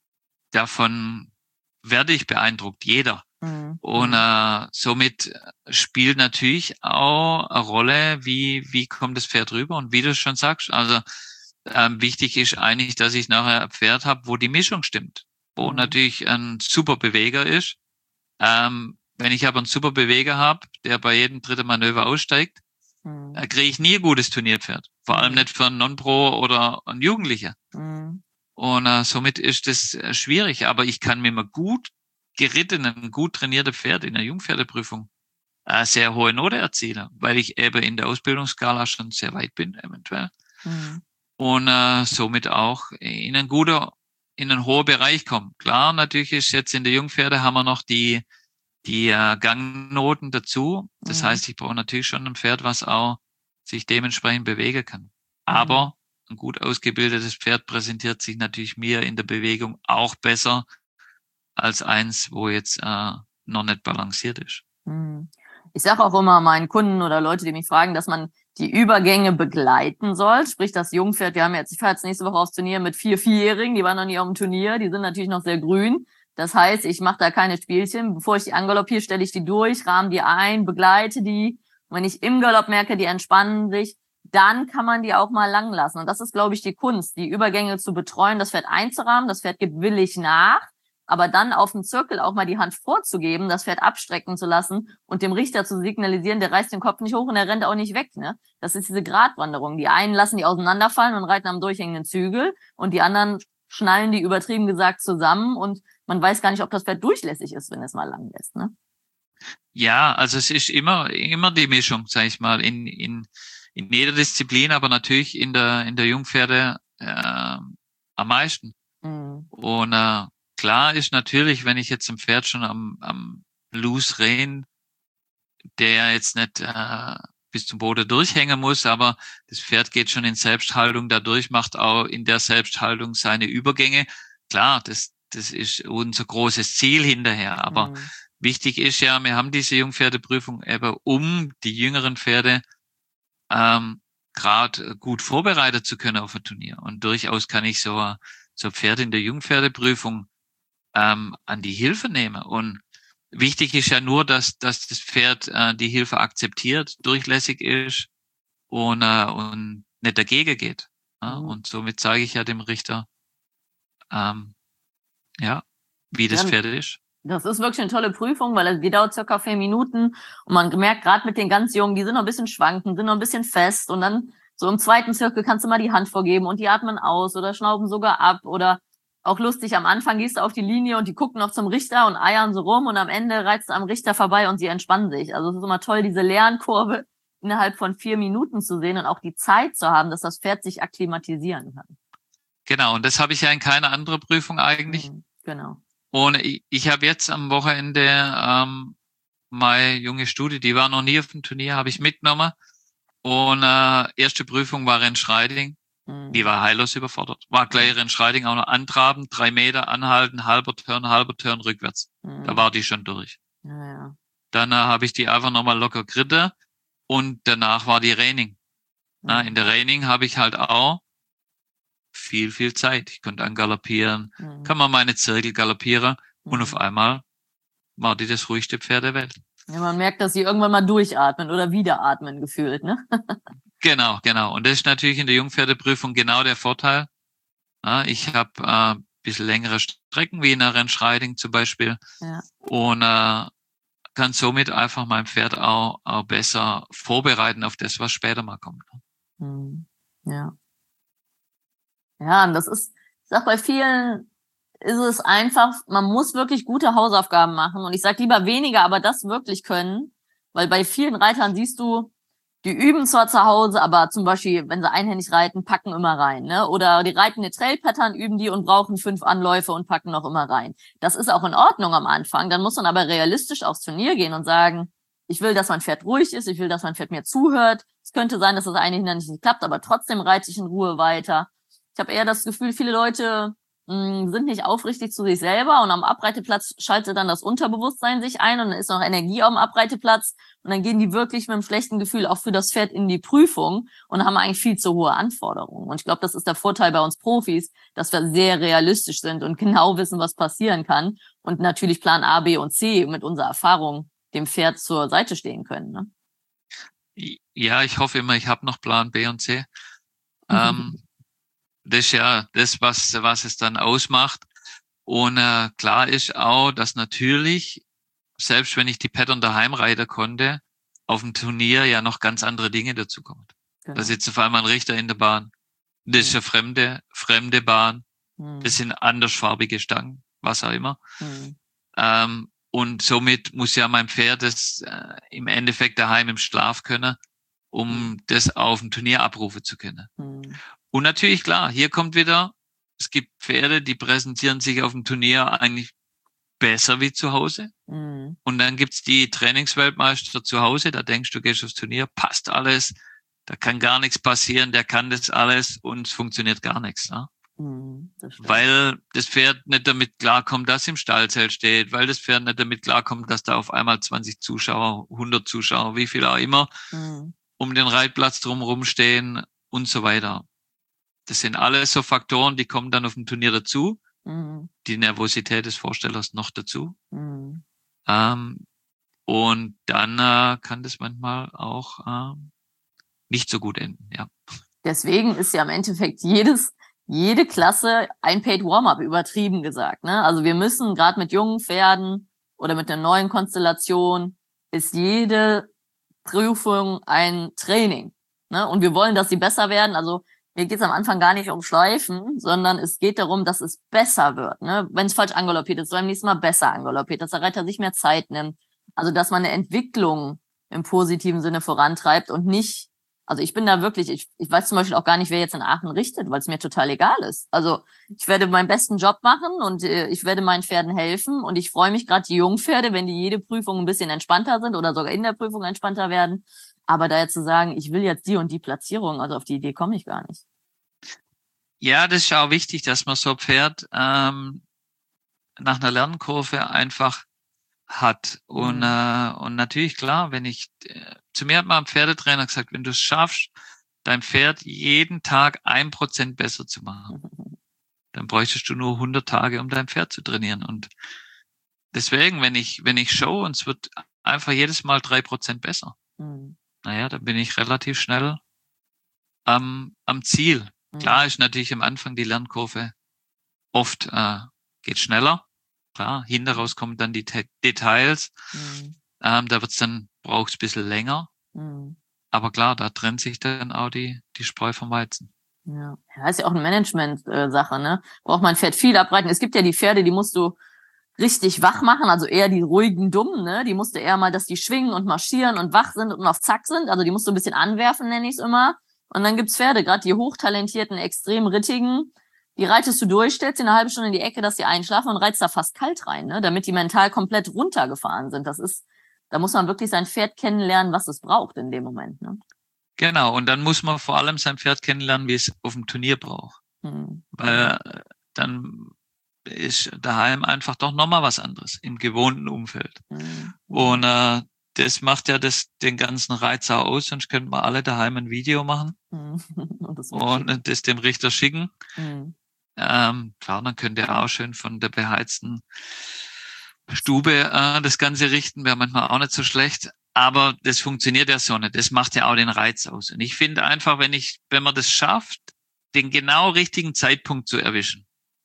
davon werde ich beeindruckt, jeder. Mhm. Und äh, somit spielt natürlich auch eine Rolle, wie, wie kommt das Pferd rüber. Und wie du schon sagst, also ähm, wichtig ist eigentlich, dass ich nachher ein Pferd habe, wo die Mischung stimmt. Wo Mhm. natürlich ein super Beweger ist. Ähm, wenn ich aber einen super Beweger habe, der bei jedem dritten Manöver aussteigt, Mhm. äh, kriege ich nie ein gutes Turnierpferd. Vor allem Mhm. nicht für einen Non-Pro oder einen Jugendlicher. Mhm. Und äh, somit ist es äh, schwierig. Aber ich kann mir mal gut gerittenen, gut trainierte Pferd in der Jungpferdeprüfung äh, sehr hohe Note erzielen, weil ich eben in der Ausbildungsskala schon sehr weit bin, eventuell. Mhm. Und äh, somit auch in einen guten, in einen hohen Bereich komme. Klar, natürlich ist jetzt in der Jungpferde haben wir noch die, die äh, Gangnoten dazu. Das Mhm. heißt, ich brauche natürlich schon ein Pferd, was auch sich dementsprechend bewegen kann. Mhm. Aber ein gut ausgebildetes Pferd präsentiert sich natürlich mir in der Bewegung auch besser als eins, wo jetzt äh, noch nicht balanciert ist. Mhm. Ich sage auch immer meinen Kunden oder Leute, die mich fragen, dass man die Übergänge begleiten soll. Sprich, das Jungpferd, wir haben jetzt, ich fahre jetzt nächste Woche aufs Turnier mit vier Vierjährigen, die waren noch nie auf dem Turnier, die sind natürlich noch sehr grün. Das heißt, ich mache da keine Spielchen. Bevor ich die angaloppiere, stelle ich die durch, rahme die ein, begleite die. Und wenn ich im Galopp merke, die entspannen sich, dann kann man die auch mal lang lassen. Und das ist, glaube ich, die Kunst, die Übergänge zu betreuen, das Pferd einzurahmen. Das Pferd gibt willig nach, aber dann auf dem Zirkel auch mal die Hand vorzugeben, das Pferd abstrecken zu lassen und dem Richter zu signalisieren, der reißt den Kopf nicht hoch und der rennt auch nicht weg. Ne? Das ist diese Gratwanderung. Die einen lassen die auseinanderfallen und reiten am durchhängenden Zügel und die anderen schnallen die übertrieben gesagt zusammen und man weiß gar nicht, ob das Pferd durchlässig ist, wenn es mal lang lässt. Ne? Ja, also es ist immer immer die Mischung, sag ich mal, in in in jeder Disziplin, aber natürlich in der in der Jungpferde äh, am meisten. Mhm. Und äh, klar ist natürlich, wenn ich jetzt ein Pferd schon am am Loose Rein, der jetzt nicht äh, bis zum Boden durchhängen muss, aber das Pferd geht schon in Selbsthaltung dadurch, macht auch in der Selbsthaltung seine Übergänge. Klar, das das ist unser großes Ziel hinterher, aber mhm. wichtig ist ja, wir haben diese Jungpferdeprüfung eben, um die jüngeren Pferde ähm, gerade gut vorbereitet zu können auf ein Turnier. Und durchaus kann ich so so Pferd in der Jungpferdeprüfung ähm, an die Hilfe nehmen. Und wichtig ist ja nur, dass dass das Pferd äh, die Hilfe akzeptiert, durchlässig ist und äh, und nicht dagegen geht. Ja? Mhm. Und somit sage ich ja dem Richter, ähm, ja, wie das ja, Pferd ist. Das ist wirklich eine tolle Prüfung, weil die dauert circa vier Minuten und man merkt gerade mit den ganz Jungen, die sind noch ein bisschen schwanken, sind noch ein bisschen fest und dann so im zweiten Zirkel kannst du mal die Hand vorgeben und die atmen aus oder schnauben sogar ab oder auch lustig, am Anfang gehst du auf die Linie und die gucken noch zum Richter und eiern so rum und am Ende reizt du am Richter vorbei und sie entspannen sich. Also es ist immer toll, diese Lernkurve innerhalb von vier Minuten zu sehen und auch die Zeit zu haben, dass das Pferd sich akklimatisieren kann. Genau, und das habe ich ja in keiner anderen Prüfung eigentlich. Mhm, genau. Und ich, ich habe jetzt am Wochenende ähm, meine junge Studie, die war noch nie auf dem Turnier, habe ich mitgenommen. Und äh, erste Prüfung war Rennschreiding. Mhm. Die war heillos überfordert. War gleich Rennschreiding, auch noch antraben, drei Meter anhalten, halber Turn, halber Turn rückwärts. Mhm. Da war die schon durch. Ja, ja. Dann äh, habe ich die einfach nochmal locker geritten und danach war die Reining. Mhm. Na, in der Reining habe ich halt auch viel, viel Zeit. Ich konnte angaloppieren, mhm. kann man meine Zirkel galoppieren mhm. und auf einmal war die das ruhigste Pferd der Welt. Ja, man merkt, dass sie irgendwann mal durchatmen oder wieder atmen gefühlt, ne? Genau, genau. Und das ist natürlich in der Jungpferdeprüfung genau der Vorteil. Ja, ich habe äh, ein bisschen längere Strecken, wie in der Rennschreiding zum Beispiel. Ja. Und äh, kann somit einfach mein Pferd auch, auch besser vorbereiten auf das, was später mal kommt. Mhm. Ja. Ja, und das ist, ich sag, bei vielen ist es einfach, man muss wirklich gute Hausaufgaben machen. Und ich sag lieber weniger, aber das wirklich können. Weil bei vielen Reitern siehst du, die üben zwar zu Hause, aber zum Beispiel, wenn sie einhändig reiten, packen immer rein, ne? Oder die reiten eine Trail-Pattern, üben die und brauchen fünf Anläufe und packen noch immer rein. Das ist auch in Ordnung am Anfang. Dann muss man aber realistisch aufs Turnier gehen und sagen, ich will, dass mein Pferd ruhig ist, ich will, dass mein Pferd mir zuhört. Es könnte sein, dass das eine Hindernis nicht klappt, aber trotzdem reite ich in Ruhe weiter. Ich habe eher das Gefühl, viele Leute mh, sind nicht aufrichtig zu sich selber und am Abreiteplatz schaltet dann das Unterbewusstsein sich ein und dann ist noch Energie auf dem Abreiteplatz und dann gehen die wirklich mit einem schlechten Gefühl auch für das Pferd in die Prüfung und haben eigentlich viel zu hohe Anforderungen. Und ich glaube, das ist der Vorteil bei uns Profis, dass wir sehr realistisch sind und genau wissen, was passieren kann und natürlich Plan A, B und C mit unserer Erfahrung dem Pferd zur Seite stehen können. Ne? Ja, ich hoffe immer, ich habe noch Plan B und C. ähm, das ist ja das, was, was es dann ausmacht. Und äh, klar ist auch, dass natürlich, selbst wenn ich die Pattern daheim reiten konnte, auf dem Turnier ja noch ganz andere Dinge dazu kommen. Genau. Da sitzt auf einmal ein Richter in der Bahn. Das ist eine fremde, fremde Bahn. Mhm. Das sind andersfarbige Stangen, was auch immer. Mhm. Ähm, und somit muss ja mein Pferd das äh, im Endeffekt daheim im Schlaf können, um mhm. das auf dem Turnier abrufen zu können. Mhm. Und natürlich, klar, hier kommt wieder, es gibt Pferde, die präsentieren sich auf dem Turnier eigentlich besser wie zu Hause. Mhm. Und dann gibt's die Trainingsweltmeister zu Hause, da denkst du, gehst aufs Turnier, passt alles, da kann gar nichts passieren, der kann das alles und es funktioniert gar nichts. Ne? Mhm, das weil das Pferd nicht damit klarkommt, dass im Stallzelt steht, weil das Pferd nicht damit klarkommt, dass da auf einmal zwanzig Zuschauer, hundert Zuschauer, wie viel auch immer, mhm. um den Reitplatz drumherum stehen und so weiter. Das sind alles so Faktoren, die kommen dann auf dem Turnier dazu. Mhm. Die Nervosität des Vorstellers noch dazu. Mhm. Ähm, und dann äh, kann das manchmal auch äh, nicht so gut enden, ja. Deswegen ist ja im Endeffekt jedes, jede Klasse ein Paid Warm-up, übertrieben gesagt, ne? Also wir müssen gerade mit jungen Pferden oder mit einer neuen Konstellation ist jede Prüfung ein Training, ne? Und wir wollen, dass sie besser werden. Also mir geht es am Anfang gar nicht um Schleifen, sondern es geht darum, dass es besser wird, ne? Wenn es falsch angaloppiert ist, soll beim nächsten Mal besser angaloppiert, dass der Reiter sich mehr Zeit nimmt. Also dass man eine Entwicklung im positiven Sinne vorantreibt und nicht, also ich bin da wirklich, ich, ich weiß zum Beispiel auch gar nicht, wer jetzt in Aachen richtet, weil es mir total egal ist. Also ich werde meinen besten Job machen und äh, ich werde meinen Pferden helfen und ich freue mich gerade die Jungpferde, wenn die jede Prüfung ein bisschen entspannter sind oder sogar in der Prüfung entspannter werden. Aber da jetzt zu sagen, ich will jetzt die und die Platzierung, also auf die Idee komme ich gar nicht. Ja, das ist auch wichtig, dass man so ein Pferd ähm, nach einer Lernkurve einfach hat. Und, mhm. äh, und natürlich, klar, wenn ich, äh, zu mir hat mal ein Pferdetrainer gesagt, wenn du es schaffst, dein Pferd jeden Tag ein Prozent besser zu machen, mhm. dann bräuchtest du nur hundert Tage, um dein Pferd zu trainieren. Und deswegen, wenn ich, wenn ich show und es wird einfach jedes Mal drei Prozent besser, mhm. naja, dann bin ich relativ schnell am, am Ziel. Mhm. Klar ist natürlich am Anfang die Lernkurve oft, äh, geht schneller. Klar, hinten raus kommen dann die Te- Details. Mhm. Ähm, da wird's dann, braucht's ein bisschen länger. Mhm. Aber klar, da trennt sich dann auch die, die Spreu vom Weizen. Ja, ja, ist ja auch eine Management-Sache, ne? Braucht man Pferd viel abreiten. Es gibt ja die Pferde, die musst du richtig wach machen, also eher die ruhigen Dummen, ne? Die musst du eher mal, dass die schwingen und marschieren und wach sind und auf Zack sind. Also die musst du ein bisschen anwerfen, nenne ich es immer. Und dann gibt's Pferde, gerade die hochtalentierten, extrem rittigen, die reitest du durch, stellst sie eine halbe Stunde in die Ecke, dass die einschlafen und reizt da fast kalt rein, ne? Damit die mental komplett runtergefahren sind. Das ist, da muss man wirklich sein Pferd kennenlernen, was es braucht in dem Moment, ne? Genau, und dann muss man vor allem sein Pferd kennenlernen, wie es auf dem Turnier braucht. Hm. Weil äh, dann ist daheim einfach doch nochmal was anderes im gewohnten Umfeld. Hm. Und äh, das macht ja das, den ganzen Reiz auch aus, sonst könnten wir alle daheim ein Video machen hm. und, das, und das dem Richter schicken. Hm. Ähm, klar, dann könnt ihr auch schön von der beheizten Stube äh, das Ganze richten, wäre manchmal auch nicht so schlecht. Aber das funktioniert ja so nicht. Das macht ja auch den Reiz aus. Und ich finde einfach, wenn ich, wenn man das schafft, den genau richtigen Zeitpunkt zu erwischen,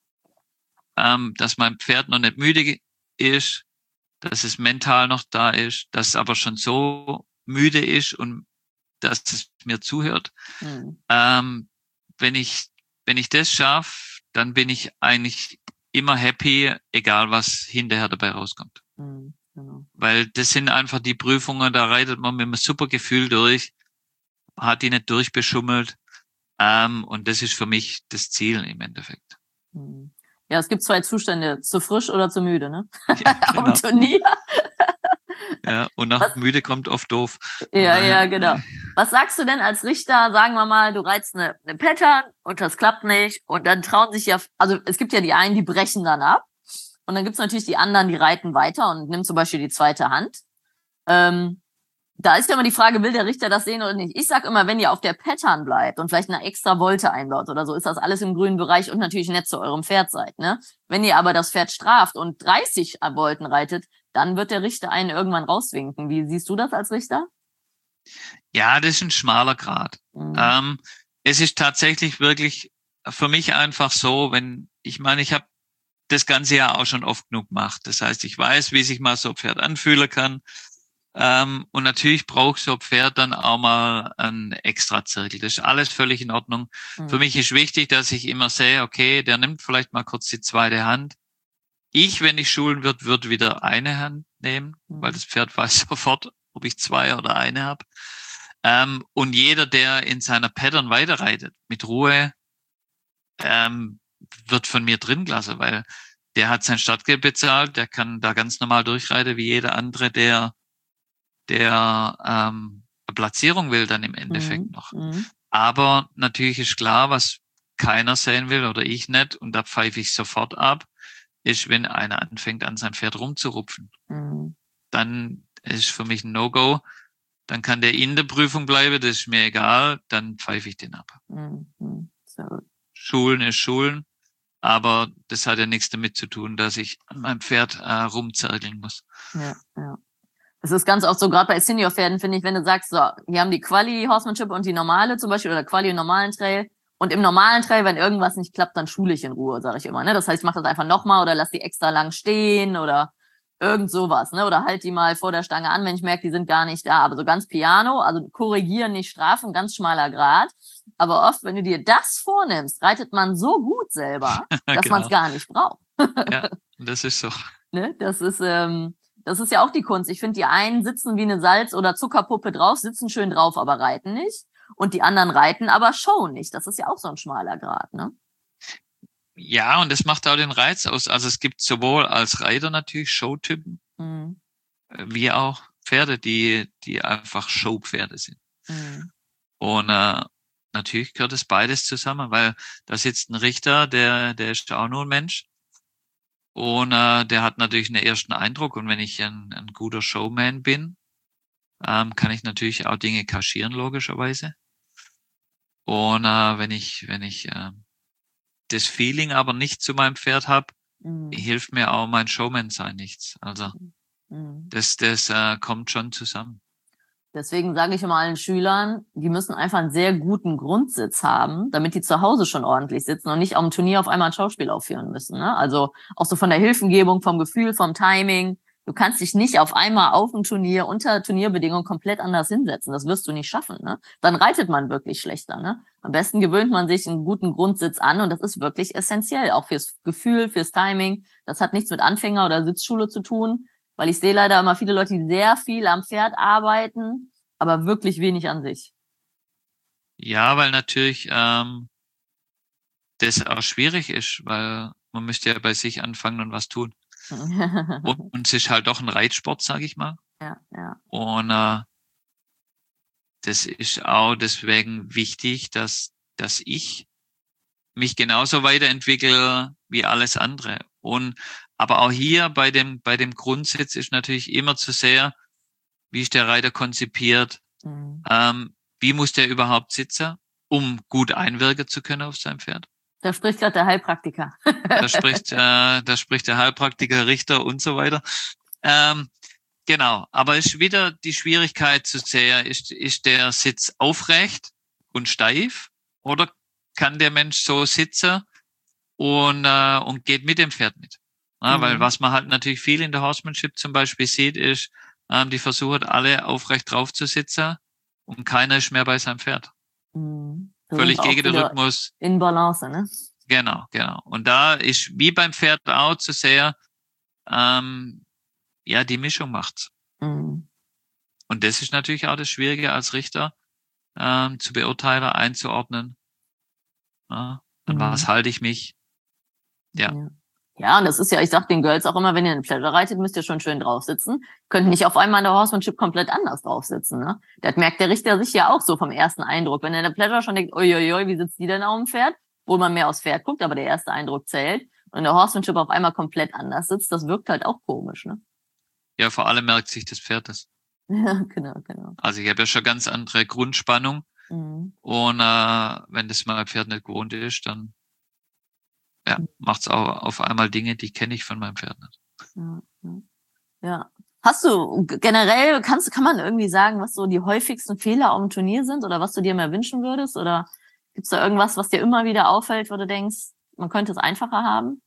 ähm, dass mein Pferd noch nicht müde ist, dass es mental noch da ist, dass es aber schon so müde ist und dass es mir zuhört. Mhm. Ähm, wenn ich, wenn ich das schaffe, dann bin ich eigentlich immer happy, egal was hinterher dabei rauskommt. Mhm. Genau. Weil das sind einfach die Prüfungen, da reitet man mit einem super Gefühl durch, hat die nicht durchbeschummelt. Ähm, und das ist für mich das Ziel im Endeffekt. Ja, es gibt zwei Zustände, zu frisch oder zu müde, ne? Ja, genau. Am Turnier. Ja, und nach Was? müde kommt oft doof. Ja, ja, genau. Was sagst du denn als Richter, sagen wir mal, du reizt eine, eine Pattern und das klappt nicht und dann trauen sich ja, also es gibt ja die einen, die brechen dann ab. Und dann gibt's natürlich die anderen, die reiten weiter und nehmen zum Beispiel die zweite Hand. Ähm, da ist ja immer die Frage, will der Richter das sehen oder nicht? Ich sag immer, wenn ihr auf der Pattern bleibt und vielleicht eine extra Volte einbaut oder so, ist das alles im grünen Bereich und natürlich nett zu eurem Pferd seid, ne? Wenn ihr aber das Pferd straft und dreißig Volten reitet, dann wird der Richter einen irgendwann rauswinken. Wie siehst du das als Richter? Ja, das ist ein schmaler Grat. Mhm. Ähm, es ist tatsächlich wirklich für mich einfach so, wenn, ich meine, ich habe das Ganze ja auch schon oft genug gemacht. Das heißt, ich weiß, wie sich mal so ein Pferd anfühlen kann. Ähm, und natürlich braucht so ein Pferd dann auch mal einen extra Zirkel. Das ist alles völlig in Ordnung. Mhm. Für mich ist wichtig, dass ich immer sehe, okay, der nimmt vielleicht mal kurz die zweite Hand. Ich, wenn ich schulen würde, würde wieder eine Hand nehmen, mhm. weil das Pferd weiß sofort, ob ich zwei oder eine habe. Ähm, und jeder, der in seiner Pattern weiterreitet, mit Ruhe, ähm, wird von mir drin gelassen, weil der hat sein Startgeld bezahlt, der kann da ganz normal durchreiten wie jeder andere, der der ähm, eine Platzierung will dann im Endeffekt mhm. noch. Mhm. Aber natürlich ist klar, was keiner sehen will oder ich nicht, und da pfeife ich sofort ab, ist, wenn einer anfängt, an sein Pferd rumzurupfen. Mhm. Dann ist für mich ein No-Go. dann kann der in der Prüfung bleiben, das ist mir egal, dann pfeife ich den ab. Mhm. So. Schulen ist Schulen, aber das hat ja nichts damit zu tun, dass ich an meinem Pferd äh, rumzirkeln muss. Ja, ja. Es ist ganz oft so, gerade bei Senior-Pferden, finde ich, wenn du sagst, so, hier haben die Quali-Horsemanship und die normale zum Beispiel oder Quali und normalen Trail. Und im normalen Trail, wenn irgendwas nicht klappt, dann schule ich in Ruhe, sage ich immer. Ne? Das heißt, ich mache das einfach nochmal oder lass die extra lang stehen oder irgend sowas. Ne? Oder halt die mal vor der Stange an, wenn ich merke, die sind gar nicht da. Aber so ganz Piano, also korrigieren, nicht strafen, ganz schmaler Grad. Aber oft, wenn du dir das vornimmst, reitet man so gut selber, dass Genau. man es gar nicht braucht. Ja, das ist so. Ne? Das ist... ähm, Das ist ja auch die Kunst. Ich finde, die einen sitzen wie eine Salz- oder Zuckerpuppe drauf, sitzen schön drauf, aber reiten nicht. Und die anderen reiten, aber showen nicht. Das ist ja auch so ein schmaler Grat, ne? Ja, und das macht auch den Reiz aus. Also es gibt sowohl als Reiter natürlich Showtypen, Mhm. wie auch Pferde, die, die einfach Showpferde sind. Mhm. Und äh, natürlich gehört es beides zusammen, weil da sitzt ein Richter, der, der ist auch nur ein Mensch. Und äh, der hat natürlich einen ersten Eindruck. Und wenn ich ein, ein guter Showman bin, ähm, kann ich natürlich auch Dinge kaschieren, logischerweise. Und äh, wenn ich, wenn ich äh, das Feeling aber nicht zu meinem Pferd habe, Mhm. hilft mir auch mein Showman-Sein nichts. Also Mhm. das, das äh, kommt schon zusammen. Deswegen sage ich immer allen Schülern, die müssen einfach einen sehr guten Grundsitz haben, damit die zu Hause schon ordentlich sitzen und nicht am Turnier auf einmal ein Schauspiel aufführen müssen. Ne? Also auch so von der Hilfengebung, vom Gefühl, vom Timing. Du kannst dich nicht auf einmal auf ein Turnier unter Turnierbedingungen komplett anders hinsetzen. Das wirst du nicht schaffen. Ne? Dann reitet man wirklich schlechter. Ne? Am besten gewöhnt man sich einen guten Grundsitz an und das ist wirklich essentiell, auch fürs Gefühl, fürs Timing. Das hat nichts mit Anfänger oder Sitzschule zu tun. Weil ich sehe leider immer viele Leute, die sehr viel am Pferd arbeiten, aber wirklich wenig an sich. Ja, weil natürlich ähm, das auch schwierig ist, weil man müsste ja bei sich anfangen und was tun. Und, und es ist halt doch ein Reitsport, sage ich mal. Ja, ja. Und äh, das ist auch deswegen wichtig, dass, dass ich mich genauso weiterentwickle wie alles andere. Und aber auch hier bei dem, bei dem Grundsitz ist natürlich immer zu sehr, wie ist der Reiter konzipiert, Mhm. ähm, wie muss der überhaupt sitzen, um gut einwirken zu können auf sein Pferd. Da spricht gerade der Heilpraktiker. Da spricht, äh, da spricht der Heilpraktiker, Richter und so weiter. Ähm, genau, aber ist wieder die Schwierigkeit zu sehr, ist, ist der Sitz aufrecht und steif oder kann der Mensch so sitzen und, äh, und geht mit dem Pferd mit? Ja, Mhm. weil was man halt natürlich viel in der Horsemanship zum Beispiel sieht, ist, ähm, die versuchen alle aufrecht drauf zu sitzen und keiner ist mehr bei seinem Pferd. Mhm. Da Völlig sind wir auch gegen den wieder Rhythmus. in Balance, ne? Genau, genau. Und da ist wie beim Pferd auch zu sehr, ähm, ja, die Mischung macht's. Mhm. Und das ist natürlich auch das Schwierige als Richter, ähm, zu beurteilen, einzuordnen. Ja, an was Mhm. halte ich mich? Ja. Ja. Ja, und das ist ja, ich sag den Girls auch immer, wenn ihr einen Pleasure reitet, müsst ihr schon schön drauf sitzen. Könnt nicht auf einmal in der Horsemanship komplett anders drauf sitzen, ne? Das merkt der Richter sich ja auch so vom ersten Eindruck. Wenn er in der Pleasure schon denkt, uiuiui, wie sitzt die denn auf dem Pferd? Wo man mehr aufs Pferd guckt, aber der erste Eindruck zählt. Und in der Horsemanship auf einmal komplett anders sitzt, das wirkt halt auch komisch, ne? Ja, vor allem merkt sich das Pferd das. Ja, genau, genau. Also ich habe ja schon ganz andere Grundspannung. Mhm. Und äh, wenn das mein Pferd nicht gewohnt ist, dann ja, macht's auch auf einmal Dinge, die kenne ich von meinem Pferd nicht. Ja, ja. Ja. Hast du g- generell, kannst, kann man irgendwie sagen, was so die häufigsten Fehler auf dem Turnier sind oder was du dir mehr wünschen würdest? Oder gibt's da irgendwas, was dir immer wieder auffällt, wo du denkst, man könnte es einfacher haben?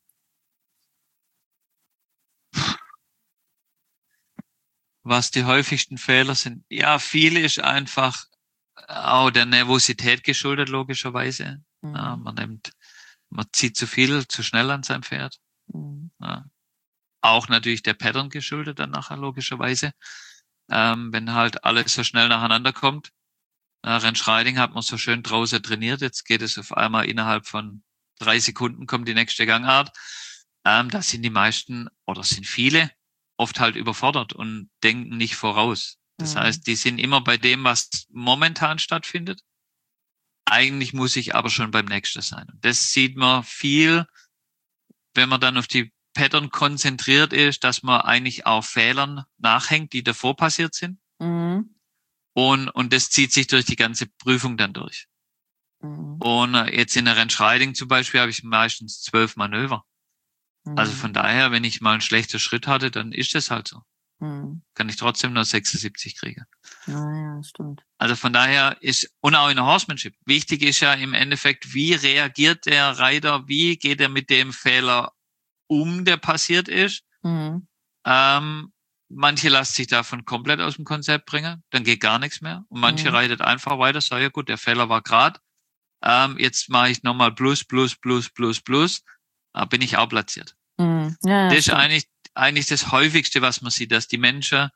Was die häufigsten Fehler sind? Ja, viel ist einfach auch der Nervosität geschuldet, logischerweise. Ja, Mhm. man nimmt, man zieht zu viel, zu schnell an sein Pferd. Mhm. Ja. Auch natürlich der Pattern geschuldet dann nachher, logischerweise. Ähm, wenn halt alles so schnell nacheinander kommt. Äh, Rennschreiting hat man so schön draußen trainiert. Jetzt geht es auf einmal innerhalb von drei Sekunden kommt die nächste Gangart. Ähm, da sind die meisten oder sind viele oft halt überfordert und denken nicht voraus. Das Mhm. heißt, die sind immer bei dem, was momentan stattfindet. Eigentlich muss ich aber schon beim nächsten sein. Das sieht man viel, wenn man dann auf die Pattern konzentriert ist, dass man eigentlich auch Fehlern nachhängt, die davor passiert sind. Mhm. Und, und das zieht sich durch die ganze Prüfung dann durch. Mhm. Und jetzt in der Rennschreiding zum Beispiel habe ich meistens zwölf Manöver. Mhm. Also von daher, wenn ich mal einen schlechten Schritt hatte, dann ist das halt so. Mhm. Kann ich trotzdem nur sechsundsiebzig kriegen. Naja, stimmt. Also von daher ist, und auch in der Horsemanship, wichtig ist ja im Endeffekt, wie reagiert der Reiter, wie geht er mit dem Fehler um, der passiert ist. Mhm. Ähm, manche lassen sich davon komplett aus dem Konzept bringen, dann geht gar nichts mehr. Und manche Mhm. reitet einfach weiter, sagen, ja gut, der Fehler war gerade. Ähm, jetzt mache ich nochmal plus, plus, plus, plus, plus. Da bin ich auch platziert. Mhm. Ja, ja, Das ist stimmt. eigentlich, eigentlich das Häufigste, was man sieht, dass die Menschen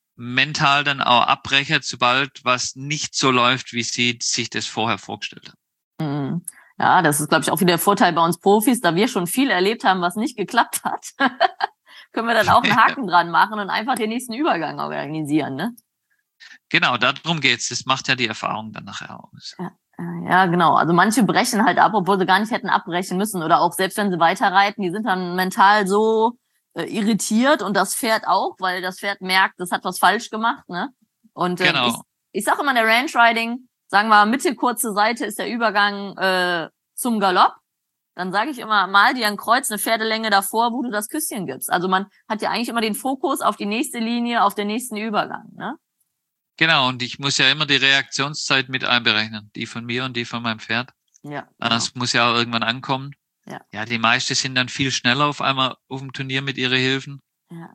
mental dann auch abbrechen, sobald was nicht so läuft, wie sie sich das vorher vorgestellt haben. Mhm. Ja, das ist, glaube ich, auch wieder der Vorteil bei uns Profis, da wir schon viel erlebt haben, was nicht geklappt hat, können wir dann auch einen Haken dran machen und einfach den nächsten Übergang organisieren, ne? Genau, darum geht's. Das macht ja die Erfahrung dann nachher aus. Ja, ja, genau. Also manche brechen halt ab, obwohl sie gar nicht hätten abbrechen müssen. Oder auch selbst wenn sie weiterreiten, die sind dann mental so äh, irritiert und das Pferd auch, weil das Pferd merkt, das hat was falsch gemacht, ne? Und ähm, Genau. ich, ich sage immer in der Range Riding, sagen wir Mitte kurze Seite ist der Übergang äh, zum Galopp. Dann sage ich immer, mal dir ein Kreuz, eine Pferdelänge davor, wo du das Küsschen gibst. Also man hat ja eigentlich immer den Fokus auf die nächste Linie, auf den nächsten Übergang, ne? Genau, und ich muss ja immer die Reaktionszeit mit einberechnen. Die von mir und die von meinem Pferd. Ja. Das Genau. muss ja auch irgendwann ankommen. Ja. Ja, die meisten sind dann viel schneller auf einmal auf dem Turnier mit ihren Hilfen. Ja.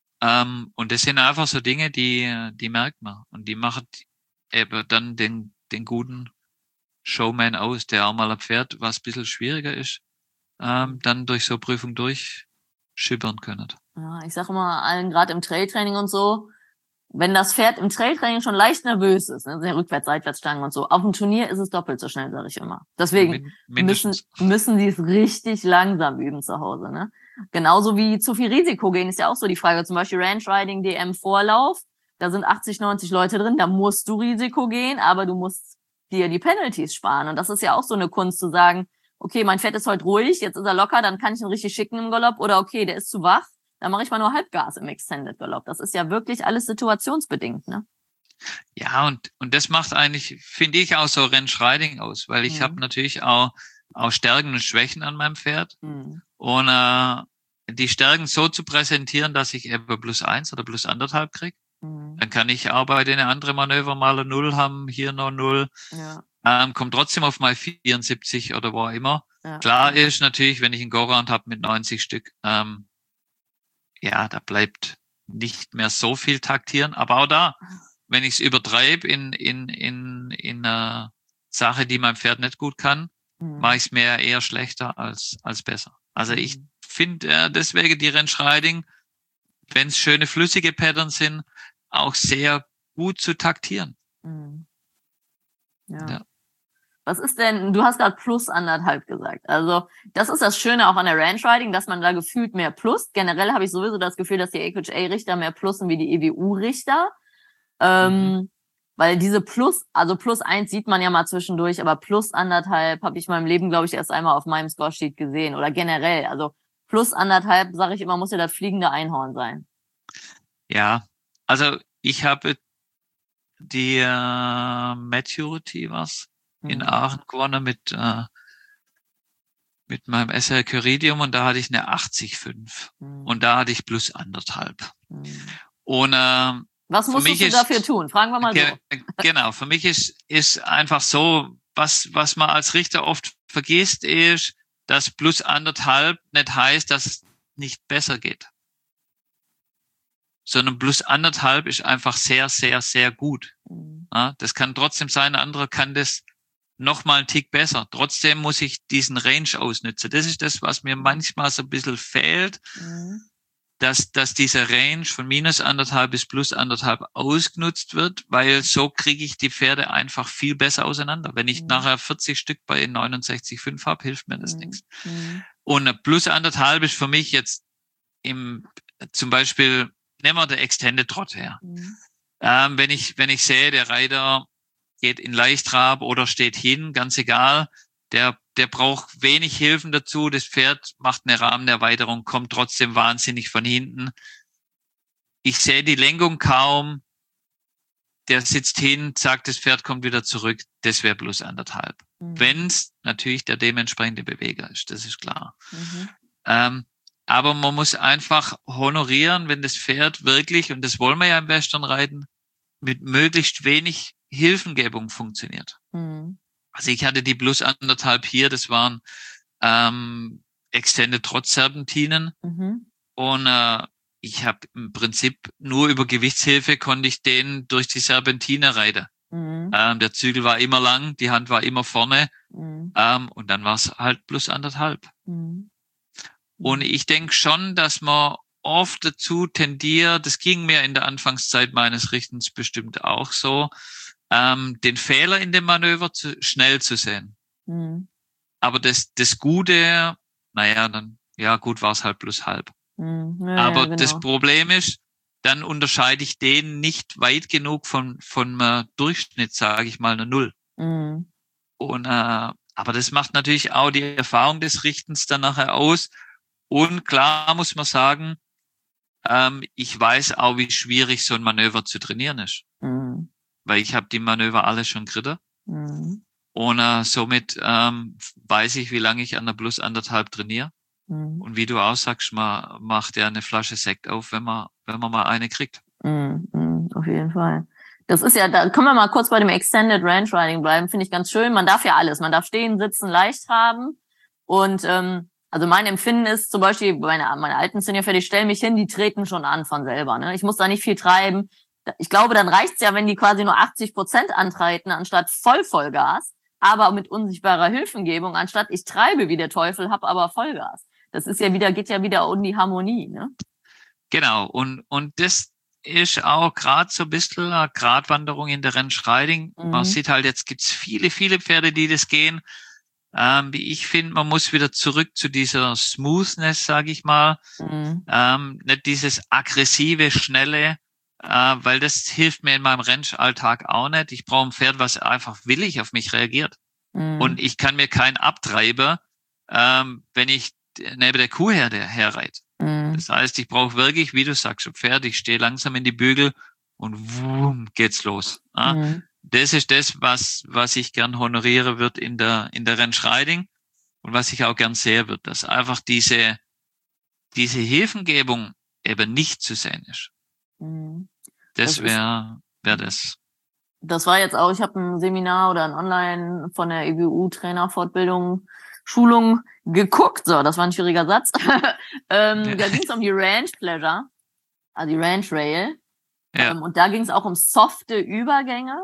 Ähm, und das sind einfach so Dinge, die, die merkt man. Und die machen eben dann den, den guten Showman aus, der auch mal ein Pferd, was ein bisschen schwieriger ist, ähm, dann durch so Prüfung durchschippern können. Ja, ich sage immer allen, gerade im Trailtraining und so, wenn das Pferd im Trailtraining schon leicht nervös ist, ne, sehr rückwärts, seitwärts Stangen und so, auf dem Turnier ist es doppelt so schnell, sage ich immer. Deswegen Min- müssen mindestens. müssen sie es richtig langsam üben zu Hause. Ne? Genauso wie zu viel Risiko gehen ist ja auch so die Frage. Zum Beispiel Ranch Riding D M Vorlauf, da sind achtzig, neunzig Leute drin, da musst du Risiko gehen, aber du musst dir die Penalties sparen. Und das ist ja auch so eine Kunst zu sagen, okay, mein Pferd ist heute ruhig, jetzt ist er locker, dann kann ich ihn richtig schicken im Galopp. Oder okay, der ist zu wach, dann mache ich mal nur Halbgas im Extended Galopp. Das ist ja wirklich alles situationsbedingt, ne? Ja, und, und das macht eigentlich, finde ich, auch so Ranch Riding aus, weil ich Mhm. habe natürlich auch, auch Stärken und Schwächen an meinem Pferd. Mhm. Und äh, die Stärken so zu präsentieren, dass ich eben plus eins oder plus anderthalb krieg. Mhm. Dann kann ich auch bei den anderen Manöver mal eine Null haben, hier noch Null. Ja. Ähm, kommt trotzdem auf mal vierundsiebzig oder wo auch immer. Ja. Klar ist natürlich, wenn ich einen Go-Round habe mit neunzig Stück, ähm, ja, da bleibt nicht mehr so viel taktieren. Aber auch da, wenn ich es übertreibe in, in, in, in einer Sache, die mein Pferd nicht gut kann, Mhm. mache ich es mir eher schlechter als, als besser. Also ich Mhm. finde äh, deswegen die Rennschreiding, wenn es schöne flüssige Patterns sind, auch sehr gut zu taktieren. Mhm. Ja. Ja. Was ist denn, du hast gerade plus anderthalb gesagt. Also das ist das Schöne auch an der Ranch Riding, dass man da gefühlt mehr plus. Generell habe ich sowieso das Gefühl, dass die A Q H A-Richter mehr plussen wie die E W U-Richter. Ähm, Mhm. Weil diese plus, also plus eins sieht man ja mal zwischendurch, aber plus anderthalb habe ich in meinem Leben, glaube ich, erst einmal auf meinem Scoresheet gesehen. Oder generell. Also plus anderthalb, sage ich immer, muss ja das fliegende Einhorn sein. Ja, also ich habe die äh, Maturity was in Mhm. Aachen gewonnen mit äh, mit meinem S L Curidium und da hatte ich eine achtzig Komma fünf Mhm. und da hatte ich plus anderthalb. Mhm. Und äh, Was für musstest mich du dafür ist tun? Fragen wir mal ge so. genau, für mich ist ist einfach so, was was man als Richter oft vergisst, ist, dass plus anderthalb nicht heißt, dass es nicht besser geht, sondern plus anderthalb ist einfach sehr, sehr, sehr gut. Mhm. Ja, das kann trotzdem sein, ein anderer kann das noch mal einen Tick besser. Trotzdem muss ich diesen Range ausnutzen. Das ist das, was mir manchmal so ein bisschen fehlt, Mhm. dass, dass dieser Range von minus anderthalb bis plus anderthalb ausgenutzt wird, weil so kriege ich die Pferde einfach viel besser auseinander. Wenn ich Mhm. nachher vierzig Stück bei neunundsechzig Komma fünf habe, hilft mir das Mhm. nichts. Mhm. Und plus anderthalb ist für mich jetzt im, zum Beispiel, nehmen wir den Extended Trot her. Mhm. Ähm, wenn ich, wenn ich sehe, der Reiter geht in Leichtrab oder steht hin, ganz egal, der, der braucht wenig Hilfen dazu. Das Pferd macht eine Rahmenerweiterung, kommt trotzdem wahnsinnig von hinten. Ich sehe die Lenkung kaum. der sitzt hin, sagt, das Pferd kommt wieder zurück, das wäre plus anderthalb. Mhm. Wenn es natürlich der dementsprechende Beweger ist, das ist klar. Mhm. Ähm, aber man muss einfach honorieren, wenn das Pferd wirklich, und das wollen wir ja im Westernreiten, mit möglichst wenig Hilfengebung funktioniert. Mhm. Also ich hatte die plus anderthalb hier, das waren ähm, Extended Trot Serpentinen. Mhm. Und äh, ich habe im Prinzip nur über Gewichtshilfe konnte ich den durch die Serpentine reiten. Mhm. Ähm, der Zügel war immer lang, die Hand war immer vorne. Mhm. Ähm, und dann war es halt plus anderthalb. Mhm. Und ich denke schon, dass man oft dazu tendiert, das ging mir in der Anfangszeit meines Richtens bestimmt auch so, ähm, den Fehler in dem Manöver zu, schnell zu sehen. Mhm. Aber das, das Gute, naja, dann, ja gut, war es halt plus halb. Mhm. Ja, aber ja, genau. Das Problem ist, dann unterscheide ich den nicht weit genug von, von äh, Durchschnitt, sage ich mal, eine Null. Mhm. Und, äh, aber das macht natürlich auch die Erfahrung des Richtens dann nachher aus. Und klar muss man sagen, ähm, ich weiß auch, wie schwierig so ein Manöver zu trainieren ist. Mhm. Weil ich habe die Manöver alle schon geritten. Mhm. Und äh, somit ähm, weiß ich, wie lange ich an der plus anderthalb trainiere. Mhm. Und wie du auch sagst, man macht ja eine Flasche Sekt auf, wenn man, wenn man mal eine kriegt. Mhm. Mhm. Auf jeden Fall. Das ist ja, da können wir mal kurz bei dem Extended Range Riding bleiben, finde ich ganz schön. Man darf ja alles. Man darf stehen, sitzen, leicht haben. Und ähm, also mein Empfinden ist zum Beispiel, meine, meine alten Seniorpferde, ich stelle mich hin, die treten schon an von selber. Ne? Ich muss da nicht viel treiben. Ich glaube, dann reicht's ja, wenn die quasi nur achtzig Prozent antreten, anstatt voll Vollgas, aber mit unsichtbarer Hilfengebung, anstatt ich treibe wie der Teufel, hab aber Vollgas. Das ist ja wieder, geht ja wieder um die Harmonie. Ne? Genau. Und, und das ist auch gerade so ein bisschen eine Gratwanderung in der Range Riding. Mhm. Man sieht halt, jetzt gibt's viele, viele Pferde, die das gehen. Ähm, wie ich finde, man muss wieder zurück zu dieser Smoothness, sage ich mal. Mhm. Ähm, nicht dieses aggressive, schnelle, äh, weil das hilft mir in meinem Rennalltag auch nicht. Ich brauche ein Pferd, was einfach willig auf mich reagiert. Mhm. Und ich kann mir keinen abtreiben, ähm, wenn ich neben der Kuhherde herreite. Mhm. Das heißt, ich brauche wirklich, wie du sagst, ein Pferd, ich stehe langsam in die Bügel und wumm, geht's los. Ja? Mhm. Das ist das, was, was ich gern honoriere wird in der, in der Range Riding und was ich auch gern sehe wird, dass einfach diese, diese Hilfengebung eben nicht zu sehen ist. Mhm. Das, das wäre, wäre das. Das war jetzt auch, ich habe ein Seminar oder ein Online von der E B U-Trainerfortbildung, Schulung geguckt. So, das war ein schwieriger Satz. ähm, ja. Da ging es um die Range Pleasure, also die Range Rail. Ja. Ähm, und da ging es auch um softe Übergänge.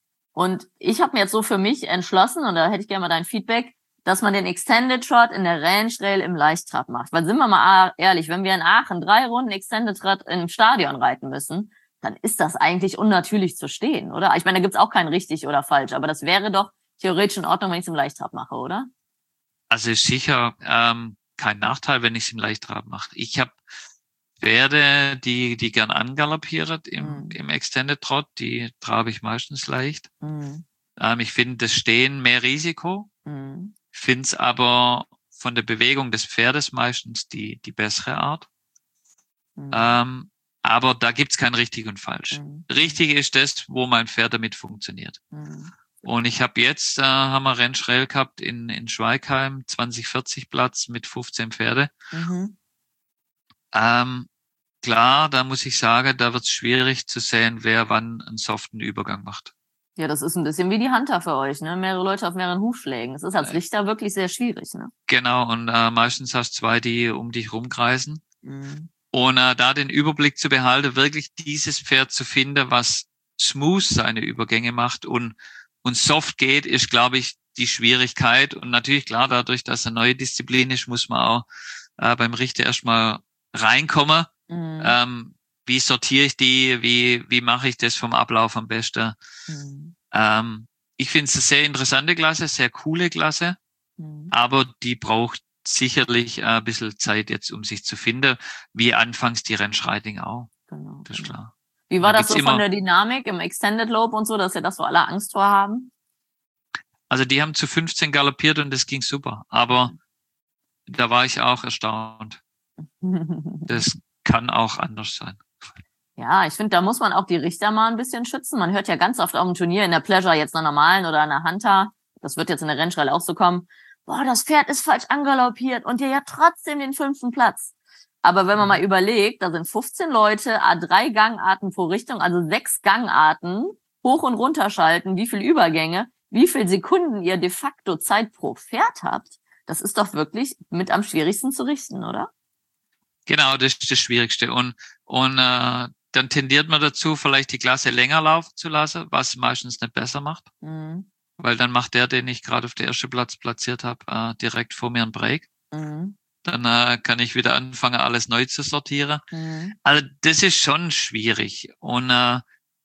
Und ich habe mir jetzt so für mich entschlossen, und da hätte ich gerne mal dein Feedback, dass man den Extended Trot in der Range Rail im Leichttrab macht. Weil sind wir mal ehrlich, wenn wir in Aachen drei Runden Extended Trot im Stadion reiten müssen, dann ist das eigentlich unnatürlich zu stehen, oder? Ich meine, da gibt's auch kein richtig oder falsch, aber das wäre doch theoretisch in Ordnung, wenn ich es im Leichttrab mache, oder? Also ist sicher ähm, kein Nachteil, wenn ich es im Leichttrab mache. Ich habe Pferde, die die gern angaloppieren im, mm. im Extended Trot, die trabe ich meistens leicht. Mm. Ähm, ich finde das Stehen mehr Risiko, mm. finde es aber von der Bewegung des Pferdes meistens die die bessere Art. Mm. Ähm, aber da gibt's kein richtig und falsch. Mm. Richtig ist das, wo mein Pferd damit funktioniert. Mm. Und ich habe jetzt, äh, haben wir Range Rail gehabt in in Schweigheim, zwanzig vierzig Platz mit fünfzehn Pferde. Mhm. Ähm, klar, da muss ich sagen, da wird's schwierig zu sehen, wer wann einen soften Übergang macht. Ja, das ist ein bisschen wie die Hunter für euch, ne? Mehrere Leute auf mehreren Hufschlägen. Das ist als Richter wirklich sehr schwierig, ne? Genau, und äh, meistens hast du zwei, die um dich rumkreisen. Mhm. Und äh, da den Überblick zu behalten, wirklich dieses Pferd zu finden, was smooth seine Übergänge macht und und soft geht, ist, glaube ich, die Schwierigkeit. Und natürlich, klar, dadurch, dass eine neue Disziplin ist, muss man auch äh, beim Richter erstmal reinkommen. Mhm. Ähm, wie sortiere ich die? Wie wie mache ich das vom Ablauf am besten? Mhm. Ähm, ich finde es eine sehr interessante Klasse, sehr coole Klasse, mhm. aber die braucht sicherlich äh, ein bisschen Zeit jetzt, um sich zu finden, wie anfangs die Rennschreiting auch. Genau. Das ist klar. Wie war das so von der Dynamik im Extended Lope und so, dass ja das so alle Angst vor haben? Also die haben zu fünfzehn galoppiert und das ging super. Aber da war ich auch erstaunt. Das kann auch anders sein. Ja, ich finde, da muss man auch die Richter mal ein bisschen schützen. Man hört ja ganz oft auf dem Turnier, in der Pleasure, jetzt einer normalen oder einer Hunter, das wird jetzt in der Rennschrei auch so kommen, boah, das Pferd ist falsch angaloppiert und dir hat trotzdem den fünften Platz. Aber wenn man mal überlegt, da sind fünfzehn Leute, a drei Gangarten pro Richtung, also sechs Gangarten, hoch und runter schalten, wie viel Übergänge, wie viel Sekunden ihr de facto Zeit pro Pferd habt, das ist doch wirklich mit am schwierigsten zu richten, oder? Genau, das ist das Schwierigste. Und, und äh, dann tendiert man dazu, vielleicht die Klasse länger laufen zu lassen, was meistens nicht besser macht. Mhm. Weil dann macht der, den ich gerade auf den ersten Platz platziert habe, äh, direkt vor mir einen Break. Mhm. Dann äh, kann ich wieder anfangen, alles neu zu sortieren. Mhm. Also das ist schon schwierig. Und äh,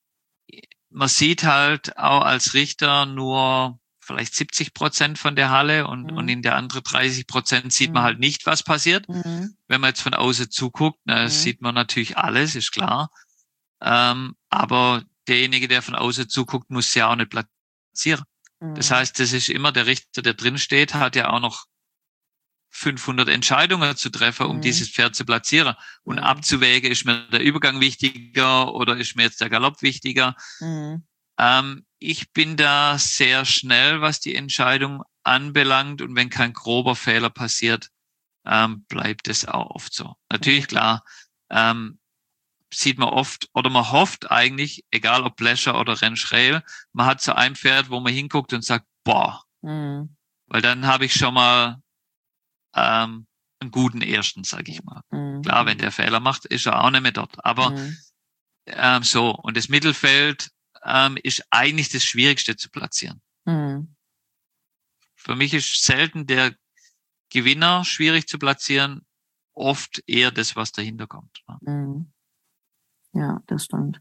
man sieht halt auch als Richter nur vielleicht siebzig Prozent von der Halle und, Mhm. und in der anderen dreißig Prozent sieht Mhm. man halt nicht, was passiert. Mhm. Wenn man jetzt von außen zuguckt, na, Mhm. sieht man natürlich alles, ist klar. Ähm, aber derjenige, der von außen zuguckt, muss ja auch nicht platzieren. Mhm. Das heißt, das ist immer der Richter, der drin steht, hat ja auch noch fünfhundert Entscheidungen zu treffen, um Mhm. dieses Pferd zu platzieren. Und Mhm. abzuwägen, ist mir der Übergang wichtiger oder ist mir jetzt der Galopp wichtiger. Mhm. Ähm, ich bin da sehr schnell, was die Entscheidung anbelangt. Und wenn kein grober Fehler passiert, ähm, bleibt es auch oft so. Natürlich, Mhm. klar, ähm, sieht man oft oder man hofft eigentlich, egal ob Pleasure oder Rennschräl, man hat so ein Pferd, wo man hinguckt und sagt, boah, Mhm. weil dann habe ich schon mal ähm, einen guten ersten, sage ich mal. Mhm. Klar, wenn der Fehler macht, ist er auch nicht mehr dort. Aber Mhm. ähm, so, und das Mittelfeld ähm, ist eigentlich das Schwierigste zu platzieren. Mhm. Für mich ist selten der Gewinner schwierig zu platzieren, oft eher das, was dahinter kommt. Mhm. Ja, das stimmt.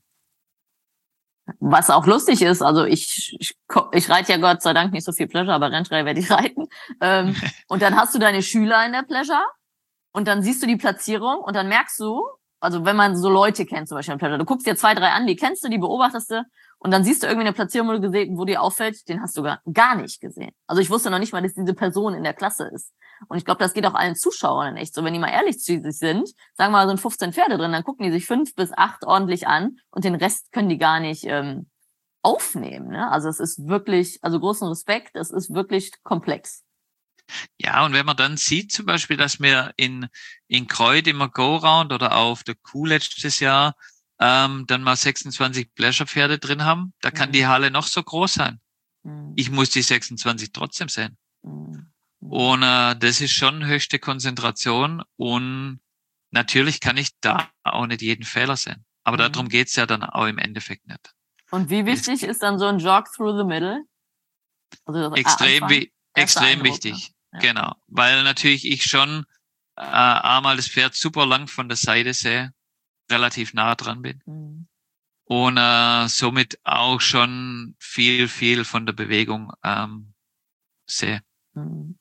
Was auch lustig ist, also ich, ich, ich reite ja Gott sei Dank nicht so viel Pleasure, aber Rennschrei werde ich reiten. Ähm, und dann hast du deine Schüler in der Pleasure und dann siehst du die Platzierung und dann merkst du, also wenn man so Leute kennt, zum Beispiel in Pleasure, du guckst dir zwei, drei an, die kennst du, die beobachtest du und dann siehst du irgendwie eine Platzierung, wo du gesehen, wo dir auffällt, den hast du gar, gar nicht gesehen. Also ich wusste noch nicht mal, dass diese Person in der Klasse ist. Und ich glaube, das geht auch allen Zuschauern echt so. Wenn die mal ehrlich zu sich sind, sagen wir mal, sind fünfzehn Pferde drin, dann gucken die sich fünf bis acht ordentlich an und den Rest können die gar nicht ähm, aufnehmen. Ne? Also es ist wirklich, also großen Respekt, es ist wirklich komplex. Ja, und wenn man dann sieht zum Beispiel, dass wir in, in Kreuth im Go-Round oder auf der Kuh letztes Jahr ähm, dann mal sechsundzwanzig Pleasure-Pferde drin haben, da kann Mhm. die Halle noch so groß sein. Mhm. Ich muss die sechsundzwanzig trotzdem sehen. Mhm. Und äh, das ist schon höchste Konzentration und natürlich kann ich da auch nicht jeden Fehler sehen. Aber Mhm. darum geht's ja dann auch im Endeffekt nicht. Und wie wichtig Es, ist dann so ein Jog through the middle? Also das extrem, Anfang, wie, erster extrem Eindruck, wichtig. ne? Ja. Genau. Weil natürlich ich schon äh, einmal das Pferd super lang von der Seite sehe, relativ nah dran bin. Mhm. Und äh, somit auch schon viel, viel von der Bewegung ähm, sehe. Mhm.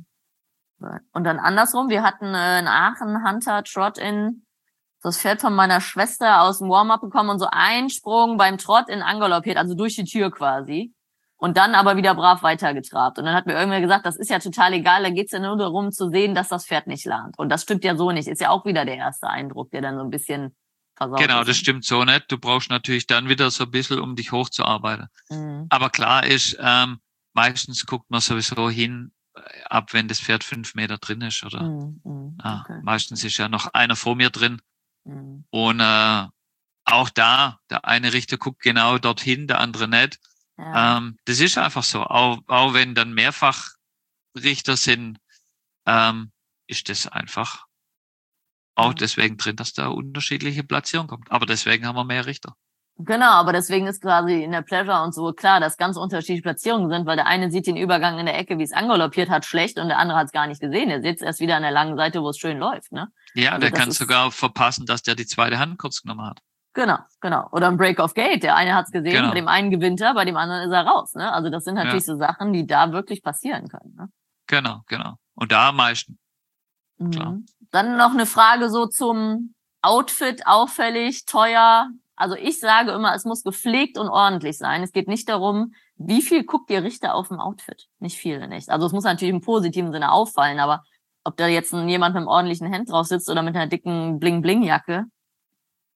Und dann andersrum, wir hatten äh, in Aachen Hunter Trot in das Pferd von meiner Schwester aus dem Warm-up bekommen und so einen Sprung beim Trott in angaloppiert, also durch die Tür quasi. Und dann aber wieder brav weitergetrabt. Und dann hat mir irgendwer gesagt, das ist ja total egal, da geht's ja nur darum zu sehen, dass das Pferd nicht lernt. Und das stimmt ja so nicht. Ist ja auch wieder der erste Eindruck, der dann so ein bisschen versaut Genau, ist. das stimmt so nicht. Du brauchst natürlich dann wieder so ein bisschen, um dich hochzuarbeiten. Mhm. Aber klar ist, ähm, meistens guckt man sowieso hin, äh, ab wenn das Pferd fünf Meter drin ist. Oder Mhm. Mhm. äh, Okay. meistens ist ja noch einer vor mir drin. Mhm. Und äh, auch da, der eine Richter guckt genau dorthin, der andere nicht. Ja. Ähm, das ist einfach so. Auch, auch wenn dann mehrfach Richter sind, ähm, ist das einfach auch Ja. deswegen drin, dass da unterschiedliche Platzierung kommt. Aber deswegen haben wir mehr Richter. Genau, aber deswegen ist quasi in der Pleasure und so klar, dass ganz unterschiedliche Platzierungen sind, weil der eine sieht den Übergang in der Ecke, wie es angaloppiert hat, schlecht und der andere hat es gar nicht gesehen. Der sitzt erst wieder an der langen Seite, wo es schön läuft. Ne? Ja, Also der das kann ist, sogar verpassen, dass der die zweite Hand kurz genommen hat. Genau, genau. Oder ein Break of Gate. Der eine hat es gesehen, Genau. bei dem einen gewinnt er, bei dem anderen ist er raus. Ne? Also das sind natürlich Ja, so Sachen, die da wirklich passieren können. Ne? genau, genau. Und da am meisten, klar. Mhm. Dann noch eine Frage so zum Outfit, auffällig, teuer. Also ich sage immer, es muss gepflegt und ordentlich sein. Es geht nicht darum, wie viel guckt ihr Richter auf dem Outfit? Nicht viel, nicht. Also es muss natürlich im positiven Sinne auffallen, aber ob da jetzt jemand mit einem ordentlichen Hemd drauf sitzt oder mit einer dicken Bling-Bling-Jacke,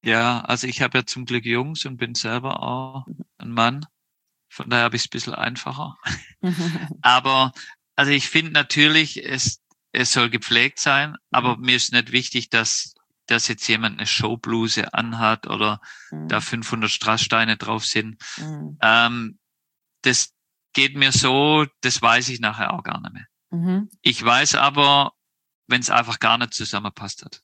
Ja, also ich habe ja zum Glück Jungs und bin selber auch ein Mann. Von daher habe ich es ein bisschen einfacher. Aber also ich finde natürlich, es, es soll gepflegt sein, aber mir ist nicht wichtig, dass, dass jetzt jemand eine Showbluse anhat oder Mhm. da fünfhundert Strasssteine drauf sind. Mhm. Ähm, das geht mir so, das weiß ich nachher auch gar nicht mehr. Mhm. Ich weiß aber, wenn es einfach gar nicht zusammenpasst hat.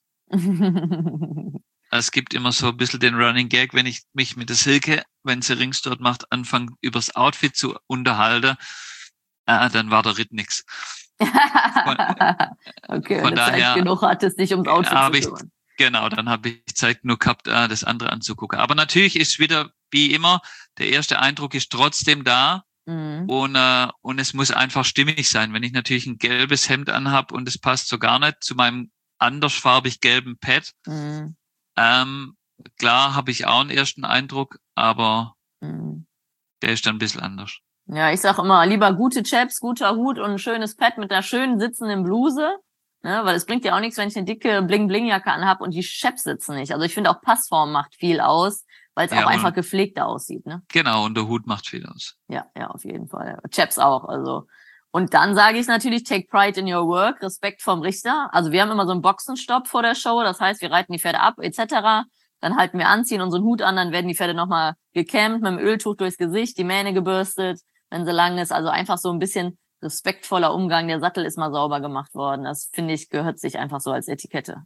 Es gibt immer so ein bisschen den Running Gag, wenn ich mich mit der Silke, wenn sie Rings dort macht, anfange übers Outfit zu unterhalten, äh, dann war der Ritt nix. Von, Okay, von wenn du Zeit daher genug hattest, dich ums Outfit zu habe ich, kümmern. genau, dann habe ich Zeit genug gehabt, äh, das andere anzugucken. Aber natürlich ist wieder, wie immer, der erste Eindruck ist trotzdem da. Mhm. Und, äh, und es muss einfach stimmig sein. Wenn ich natürlich ein gelbes Hemd anhab und es passt so gar nicht zu meinem andersfarbig gelben Pad, Mhm. ähm, klar habe ich auch einen ersten Eindruck, aber Mhm. der ist dann ein bisschen anders. Ja, ich sag immer, lieber gute Chaps, guter Hut und ein schönes Pad mit einer schönen sitzenden Bluse. Ne, weil es bringt ja auch nichts, wenn ich eine dicke Bling-Bling-Jacke anhab und die Chaps sitzen nicht. Also ich finde auch Passform macht viel aus, weil es Ja, auch einfach und gepflegter aussieht. Ne? genau, und der Hut macht viel aus. Ja, ja, auf jeden Fall. Chaps auch. Also und dann sage ich natürlich, take pride in your work, Respekt vom Richter. Also wir haben immer so einen Boxenstopp vor der Show, das heißt, wir reiten die Pferde ab et cetera. Dann halten wir an, ziehen unseren Hut an, dann werden die Pferde nochmal gekämmt, mit dem Öltuch durchs Gesicht, die Mähne gebürstet, wenn sie lang ist. Also einfach so ein bisschen respektvoller Umgang. Der Sattel ist mal sauber gemacht worden. Das, finde ich, gehört sich einfach so als Etikette.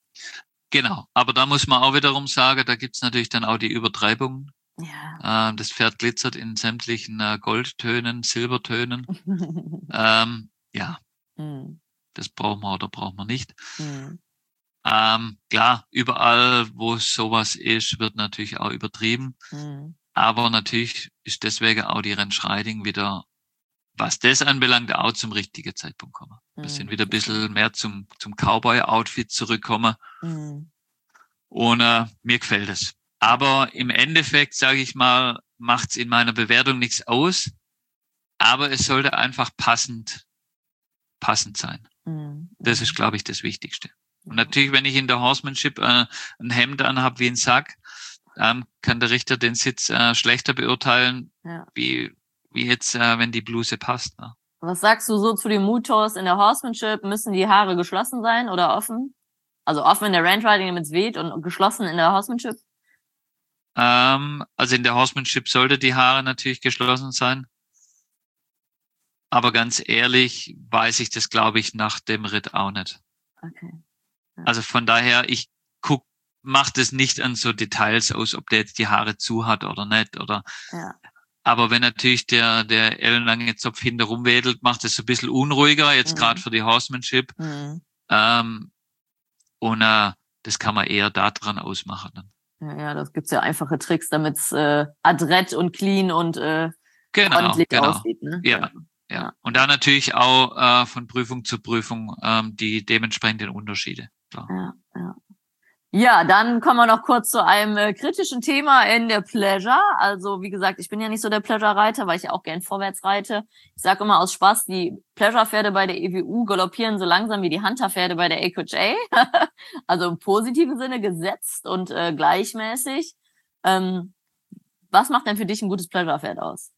Genau, aber da muss man auch wiederum sagen, da gibt's natürlich dann auch die Übertreibungen. Ja. Ähm, das Pferd glitzert in sämtlichen äh, Goldtönen, Silbertönen. ähm, ja, hm. das brauchen wir oder brauchen wir nicht. Hm. Ähm, klar, überall, wo sowas ist, wird natürlich auch übertrieben. Hm. Aber natürlich ist deswegen auch die Rennschreiting wieder, was das anbelangt, auch zum richtigen Zeitpunkt kommen. Wir sind Hm. wieder ein bisschen mehr zum, zum Cowboy-Outfit zurückkommen. Hm. Und äh, mir gefällt es. Aber im Endeffekt, sage ich mal, macht's in meiner Bewertung nichts aus. Aber es sollte einfach passend, passend sein. Hm. Das ist, glaube ich, das Wichtigste. Und natürlich, wenn ich in der Horsemanship äh, ein Hemd anhab wie ein Sack, ähm, kann der Richter den Sitz äh, schlechter beurteilen, Ja. wie, wie jetzt, äh, wenn die Bluse passt. Ne? Was sagst du so zu den Mood-Tours in der Horsemanship? Müssen die Haare geschlossen sein oder offen? Also offen in der Ranch-Riding, damit es weht, und geschlossen in der Horsemanship? Ähm, also in der Horsemanship sollte die Haare natürlich geschlossen sein. Aber ganz ehrlich, weiß ich das, glaube ich, nach dem Ritt auch nicht. Okay. Ja. Also von daher, ich guck, macht es nicht an so Details aus, ob der jetzt die Haare zu hat oder nicht. Oder Ja. aber wenn natürlich der, der ellenlange Zopf hinten rumwedelt, macht es so ein bisschen unruhiger, jetzt Mhm. gerade für die Horsemanship. Mhm. Ähm, und äh, das kann man eher daran ausmachen. Dann. Ja, ja, das gibt's ja einfache Tricks, damit es äh, adrett und clean und äh, Genau, ordentlich genau. aussieht. Ne? Ja, ja, ja. Und da natürlich auch äh, von Prüfung zu Prüfung ähm, die dementsprechenden Unterschiede. Klar. Ja, ja. Ja, dann kommen wir noch kurz zu einem äh, kritischen Thema in der Pleasure. Also wie gesagt, ich bin ja nicht so der Pleasure-Reiter, weil ich ja auch gern vorwärts reite. Ich sage immer aus Spaß, die Pleasure-Pferde bei der E W U galoppieren so langsam wie die Hunter-Pferde bei der A Q H A. Also im positiven Sinne gesetzt und äh, gleichmäßig. Ähm, was macht denn für dich ein gutes Pleasure-Pferd aus?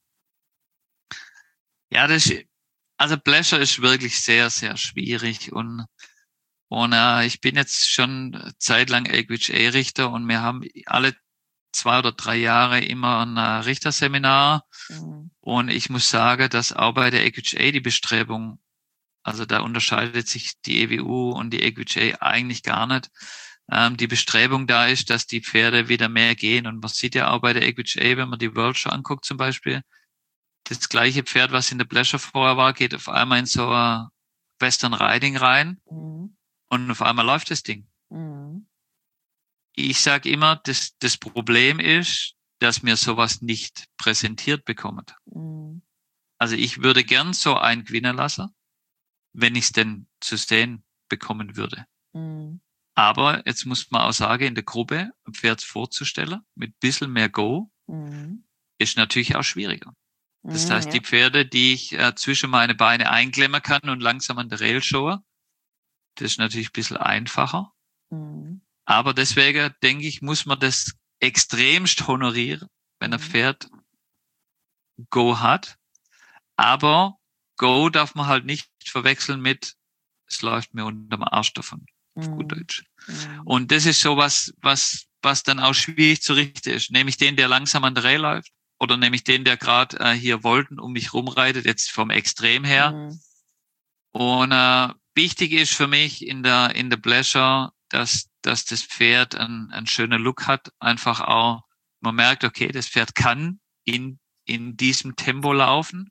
Ja, das ist, also Pleasure ist wirklich sehr, sehr schwierig und Und äh, ich bin jetzt schon zeitlang A Q H A-Richter und wir haben alle zwei oder drei Jahre immer ein äh, Richterseminar. Mhm. Und ich muss sagen, dass auch bei der A Q H A die Bestrebung, also da unterscheidet sich die E W U und die A Q H A eigentlich gar nicht. Ähm, die Bestrebung da ist, dass die Pferde wieder mehr gehen. Und man sieht ja auch bei der A Q H A, wenn man die World Show anguckt zum Beispiel, das gleiche Pferd, was in der Pleasure vorher war, geht auf einmal in so ein Western Riding rein. Mhm. Und auf einmal läuft das Ding. Mhm. Ich sage immer, das, das Problem ist, dass mir sowas nicht präsentiert bekommt. Mhm. Also ich würde gern so einen gewinnen lassen, wenn ich es denn zu sehen bekommen würde. Mhm. Aber jetzt muss man auch sagen, in der Gruppe ein Pferd vorzustellen, mit ein bisschen mehr Go, Mhm. ist natürlich auch schwieriger. Das Mhm, heißt, ja. die Pferde, die ich äh, zwischen meine Beine einklemmen kann und langsam an der Rail schaue, das ist natürlich ein bisschen einfacher. Mhm. Aber deswegen, denke ich, muss man das extremst honorieren, wenn ein Pferd Go hat. Aber Go darf man halt nicht verwechseln mit, es läuft mir unterm Arsch davon, auf gut Deutsch. Mhm. Und das ist so was, was, was dann auch schwierig zu richten ist. Nehme ich den, der langsam an der Reihe läuft, oder nehme ich den, der gerade äh, hier Volten um mich rumreitet, jetzt vom Extrem her. Mhm. Und äh, wichtig ist für mich in der in der Pleasure, dass dass das Pferd einen, einen schönen Look hat, einfach auch, man merkt, okay, das Pferd kann in in diesem Tempo laufen,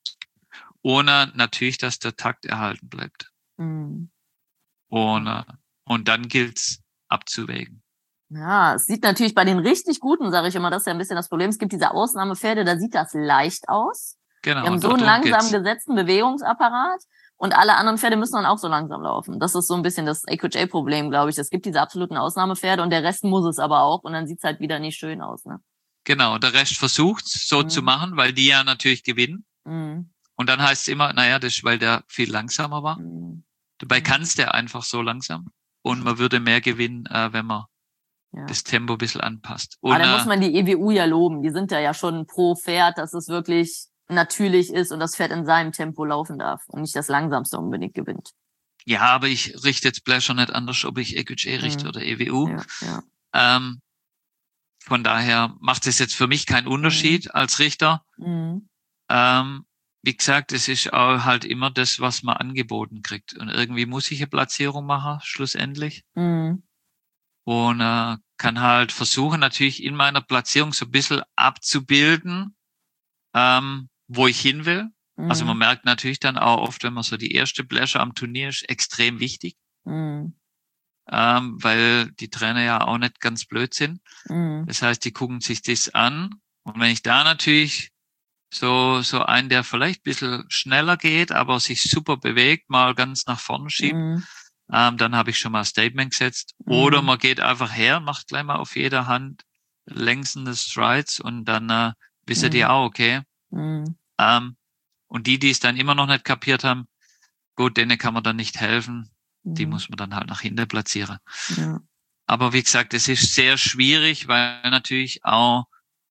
ohne natürlich, dass der Takt erhalten bleibt. Mhm. Und, äh, und dann gilt's abzuwägen. Ja, es sieht natürlich bei den richtig Guten, sage ich immer, das ist ja ein bisschen das Problem. Es gibt diese Ausnahmepferde, da sieht das leicht aus. Genau. Die haben so einen darum langsam geht's. gesetzten Bewegungsapparat und alle anderen Pferde müssen dann auch so langsam laufen. Das ist so ein bisschen das A Q H A-Problem, glaube ich. Es gibt diese absoluten Ausnahmepferde und der Rest muss es aber auch und dann sieht's halt wieder nicht schön aus, ne? Genau, der Rest versucht's so Mhm. zu machen, weil die ja natürlich gewinnen. Mhm. Und dann heißt es immer, naja, das ist, weil der viel langsamer war. Mhm. Dabei Mhm. kann's der einfach so langsam. Und man würde mehr gewinnen, äh, wenn man Ja. das Tempo ein bisschen anpasst. Und, Aber dann muss äh, man die E W U ja loben. Die sind ja ja schon pro Pferd, dass es wirklich natürlich ist und das Pferd in seinem Tempo laufen darf und nicht das Langsamste unbedingt gewinnt. ja, aber ich richte jetzt Pleasure nicht anders, ob ich A Q H A richte Mhm. oder E W U. Ja, ja. Ähm, von daher macht es jetzt für mich keinen Unterschied als Richter. Mhm. Ähm, wie gesagt, es ist auch halt immer das, was man angeboten kriegt. Und irgendwie muss ich eine Platzierung machen, schlussendlich. Mhm. Und äh, kann halt versuchen, natürlich in meiner Platzierung so ein bisschen abzubilden, ähm, wo ich hin will. Mhm. Also man merkt natürlich dann auch oft, wenn man so die erste Pleasure am Turnier ist, extrem wichtig, Mhm. ähm, weil die Trainer ja auch nicht ganz blöd sind. Mhm. Das heißt, die gucken sich das an. Und wenn ich da natürlich so so einen, der vielleicht ein bisschen schneller geht, aber sich super bewegt, mal ganz nach vorne schiebt, Mhm. ähm, dann habe ich schon mal ein Statement gesetzt. Mhm. Oder man geht einfach her, macht gleich mal auf jeder Hand längsende Strides und dann äh, wissen die Mhm. auch, okay. Mhm. Ähm, und die, die es dann immer noch nicht kapiert haben, gut, denen kann man dann nicht helfen. Die Mhm. muss man dann halt nach hinten platzieren. Ja. Aber wie gesagt, es ist sehr schwierig, weil natürlich auch,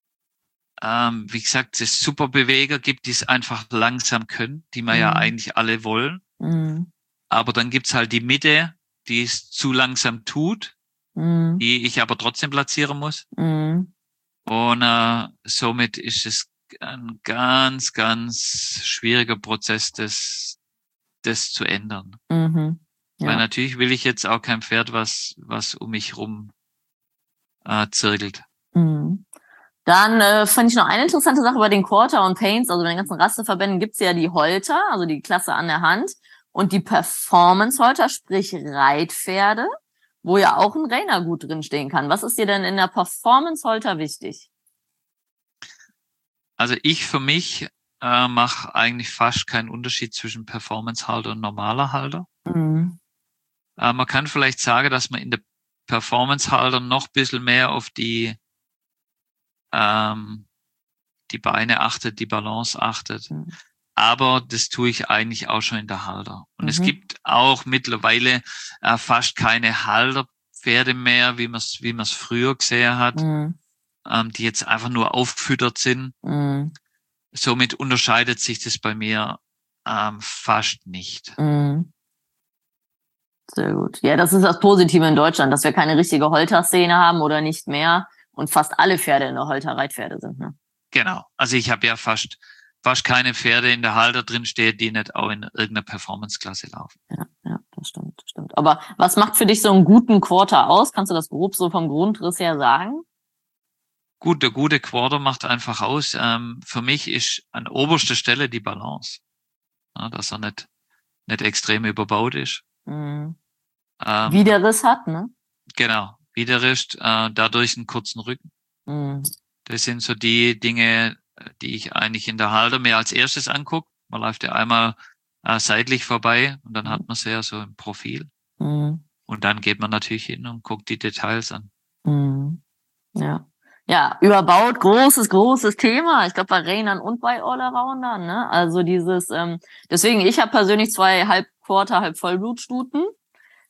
ähm, wie gesagt, es super Beweger gibt, die es einfach langsam können, die wir ja Mhm. eigentlich alle wollen. Mhm. Aber dann gibt's halt die Mitte, die es zu langsam tut, Mhm. die ich aber trotzdem platzieren muss. Mhm. Und äh, somit ist es ein ganz, ganz schwieriger Prozess, das, das zu ändern. Mhm. Weil Ja. natürlich will ich jetzt auch kein Pferd, was, was um mich rum äh, zirkelt. Mhm. Dann äh, fand ich noch eine interessante Sache bei den Quarter und Paints, also bei den ganzen Rasteverbänden gibt's ja die Holter, also die Klasse an der Hand und die Performance-Holter, sprich Reitpferde, wo ja auch ein Reiner gut drinstehen kann. Was ist dir denn in der Performance-Holter wichtig? Also ich für mich äh, mache eigentlich fast keinen Unterschied zwischen Performance-Halter und normaler Halter. Mhm. Äh, man kann vielleicht sagen, dass man in der Performance-Halter noch ein bisschen mehr auf die ähm, die Beine achtet, die Balance achtet. Mhm. Aber das tue ich eigentlich auch schon in der Halter. Und Mhm. es gibt auch mittlerweile äh, fast keine Halterpferde mehr, wie man es wie man es früher gesehen hat, Mhm. ähm, die jetzt einfach nur aufgefüttert sind. Mhm. Somit unterscheidet sich das bei mir ähm, fast nicht. Mhm. Sehr gut. Ja, das ist das Positive in Deutschland, dass wir keine richtige Holterszene haben oder nicht mehr und fast alle Pferde in der Holter Reitpferde sind, ne? Genau. Also ich habe ja fast fast keine Pferde in der Halter drin stehen, die nicht auch in irgendeiner Performance-Klasse laufen. Ja, ja, das stimmt, das stimmt. Aber was macht für dich so einen guten Quarter aus? Kannst du das grob so vom Grundriss her sagen? Gut, der gute Quarter macht einfach aus. Ähm, für mich ist an oberster Stelle die Balance. Ja, dass er nicht, nicht extrem überbaut ist. Mhm. Ähm, Wie der Riss hat, ne? Genau. Widerrist, äh, dadurch einen kurzen Rücken. Mhm. Das sind so die Dinge, die ich eigentlich in der Halter mir als erstes angucke. Man läuft ja einmal äh, seitlich vorbei und dann Mhm. hat man sie ja so im Profil. Mhm. Und dann geht man natürlich hin und guckt die Details an. Mhm. Ja. Ja, überbaut, großes, großes Thema. Ich glaube bei Reinern und bei Allroundern, ne? Also dieses, ähm, deswegen, ich habe persönlich zwei halb Quarter, halb Vollblutstuten.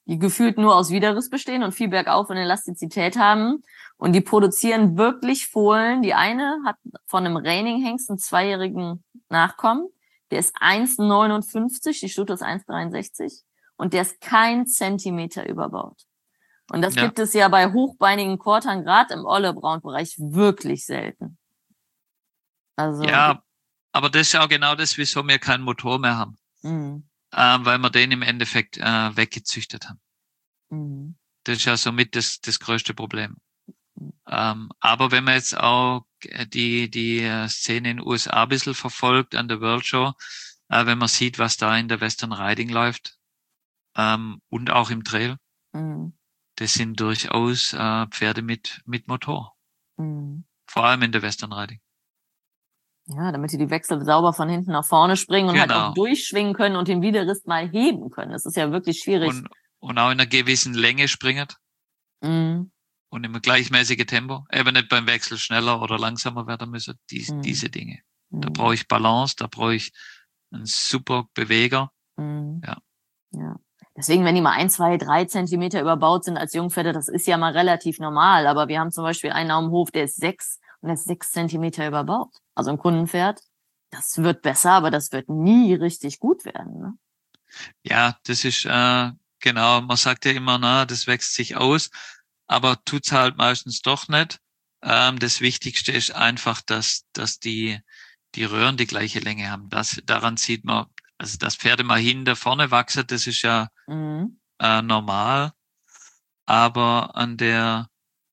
die gefühlt nur aus Widerriss bestehen und viel bergauf und Elastizität haben. Und die produzieren wirklich Fohlen. Die eine hat von einem Reining-Hengst einen zweijährigen Nachkommen. Der ist eins Komma neunundfünfzig, die Stute ist eins Komma dreiundsechzig. Und der ist kein Zentimeter überbaut. Und das Ja. gibt es ja bei hochbeinigen Quartern, gerade im Olle-Braun-Bereich, wirklich selten. Also, Ja, aber das ist auch genau das, wieso wir keinen Motor mehr haben. Mhm. Äh, weil wir den im Endeffekt äh, weggezüchtet haben. Mhm. Das ist ja somit das, das größte Problem. Mhm. Ähm, aber wenn man jetzt auch die, die Szene in den U S A ein bisschen verfolgt an der World Show, äh, wenn man sieht, was da in der Western Riding läuft, ähm, und auch im Trail, Mhm. das sind durchaus äh, Pferde mit, mit Motor. Mhm. Vor allem in der Western Riding. Ja, damit die die Wechsel sauber von hinten nach vorne springen und halt auch Genau. durchschwingen können und den Widerriss mal heben können. Das ist ja wirklich schwierig. Und, und auch in einer gewissen Länge springen Mhm. und im gleichmäßigen Tempo. Eben nicht beim Wechsel schneller oder langsamer werden müssen. Dies, Mhm. Diese Dinge. Da Mhm. brauche ich Balance, da brauche ich einen super Beweger. Mhm. Ja. Ja. Deswegen, wenn die mal ein, zwei, drei Zentimeter überbaut sind als Jungpferde, das ist ja mal relativ normal. Aber wir haben zum Beispiel einen auf dem Hof, der ist sechs und der ist sechs Zentimeter überbaut. Also ein Kundenpferd, das wird besser, aber das wird nie richtig gut werden. Ne? Ja, das ist äh, genau, man sagt ja immer, na, das wächst sich aus, aber tut's halt meistens doch nicht. Ähm, das Wichtigste ist einfach, dass, dass die, die Röhren die gleiche Länge haben. Das, daran sieht man, also dass Pferde mal hinten vorne wachsen, das ist ja Mhm. äh, normal, aber an der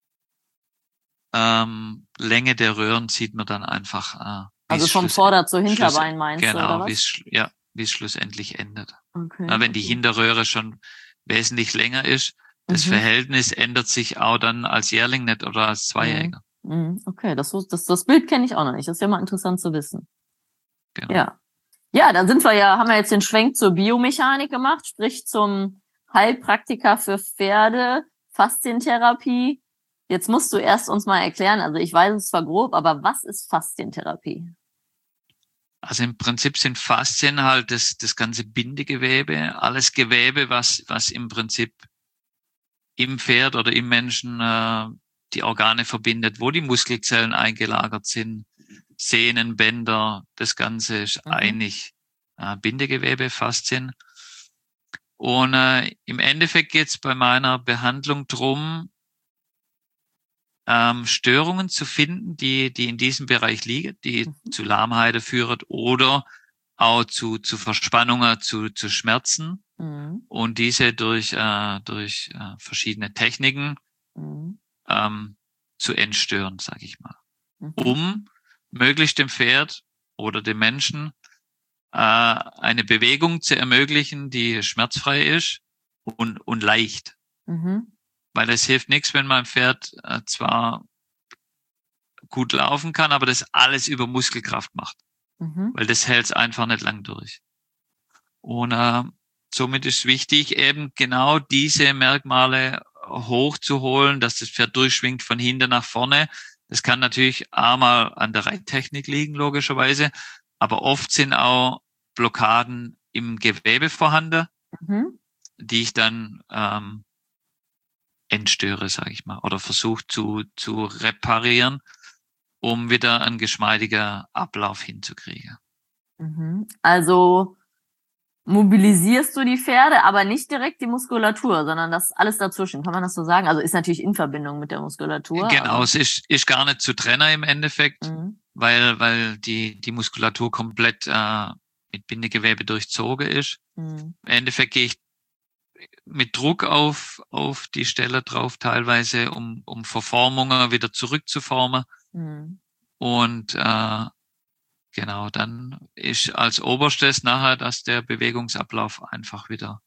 ähm, Länge der Röhren sieht man dann einfach, äh, wie Also es vom schluss, Vorder- zu schluss, Hinterbein meinst du, oder genau, wie was? es, sch- ja, wie es schlussendlich endet. Okay, Na, wenn die okay. Hinterröhre schon wesentlich länger ist, das Mhm. Verhältnis ändert sich auch dann als Jährling nicht oder als Mhm. Zweijähriger. Mhm. Okay, das, das, das Bild kenne ich auch noch nicht. Das ist ja mal interessant zu wissen. Genau. Ja. Ja, dann sind wir ja, haben wir jetzt den Schwenk zur Biomechanik gemacht, sprich zum Heilpraktiker für Pferde, Faszientherapie. Jetzt musst du erst uns mal erklären, also ich weiß es zwar grob, aber was ist Faszientherapie? Also im Prinzip sind Faszien halt das, das ganze Bindegewebe, alles Gewebe, was, was im Prinzip im Pferd oder im Menschen äh, die Organe verbindet, wo die Muskelzellen eingelagert sind, Sehnen, Bänder, das Ganze ist Mhm. eigentlich äh, Bindegewebe, Faszien. Und äh, im Endeffekt geht es bei meiner Behandlung drum, ähm, Störungen zu finden, die, die in diesem Bereich liegen, die Mhm. zu Lahmheiten führen oder auch zu, zu Verspannungen, zu, zu Schmerzen Mhm. und diese durch, äh, durch äh, verschiedene Techniken Mhm. ähm, zu entstören, sage ich mal, Mhm. um möglichst dem Pferd oder dem Menschen äh, eine Bewegung zu ermöglichen, die schmerzfrei ist und, und leicht. Mhm. Weil es hilft nichts, wenn mein Pferd äh, zwar gut laufen kann, aber das alles über Muskelkraft macht, Mhm. weil das hält es einfach nicht lang durch. Und äh, somit ist wichtig, eben genau diese Merkmale hochzuholen, dass das Pferd durchschwingt von hinten nach vorne. Das kann natürlich einmal an der Reittechnik liegen, logischerweise, aber oft sind auch Blockaden im Gewebe vorhanden, Mhm. die ich dann ähm, entstöre, sage ich mal, oder versuche zu, zu reparieren, um wieder einen geschmeidiger Ablauf hinzukriegen. Mhm. Also mobilisierst du die Pferde, aber nicht direkt die Muskulatur, sondern das alles dazwischen. Kann man das so sagen? Also ist natürlich in Verbindung mit der Muskulatur, Genau, aber. es ist, ist gar nicht zu trennen im Endeffekt, Mhm. weil, weil die, die Muskulatur komplett äh, mit Bindegewebe durchzogen ist. Mhm. Im Endeffekt gehe ich mit Druck auf, auf die Stelle drauf, teilweise, um, um Verformungen wieder zurückzuformen. Mhm. Und äh, genau, dann ist als Oberstes nachher, dass der Bewegungsablauf einfach wieder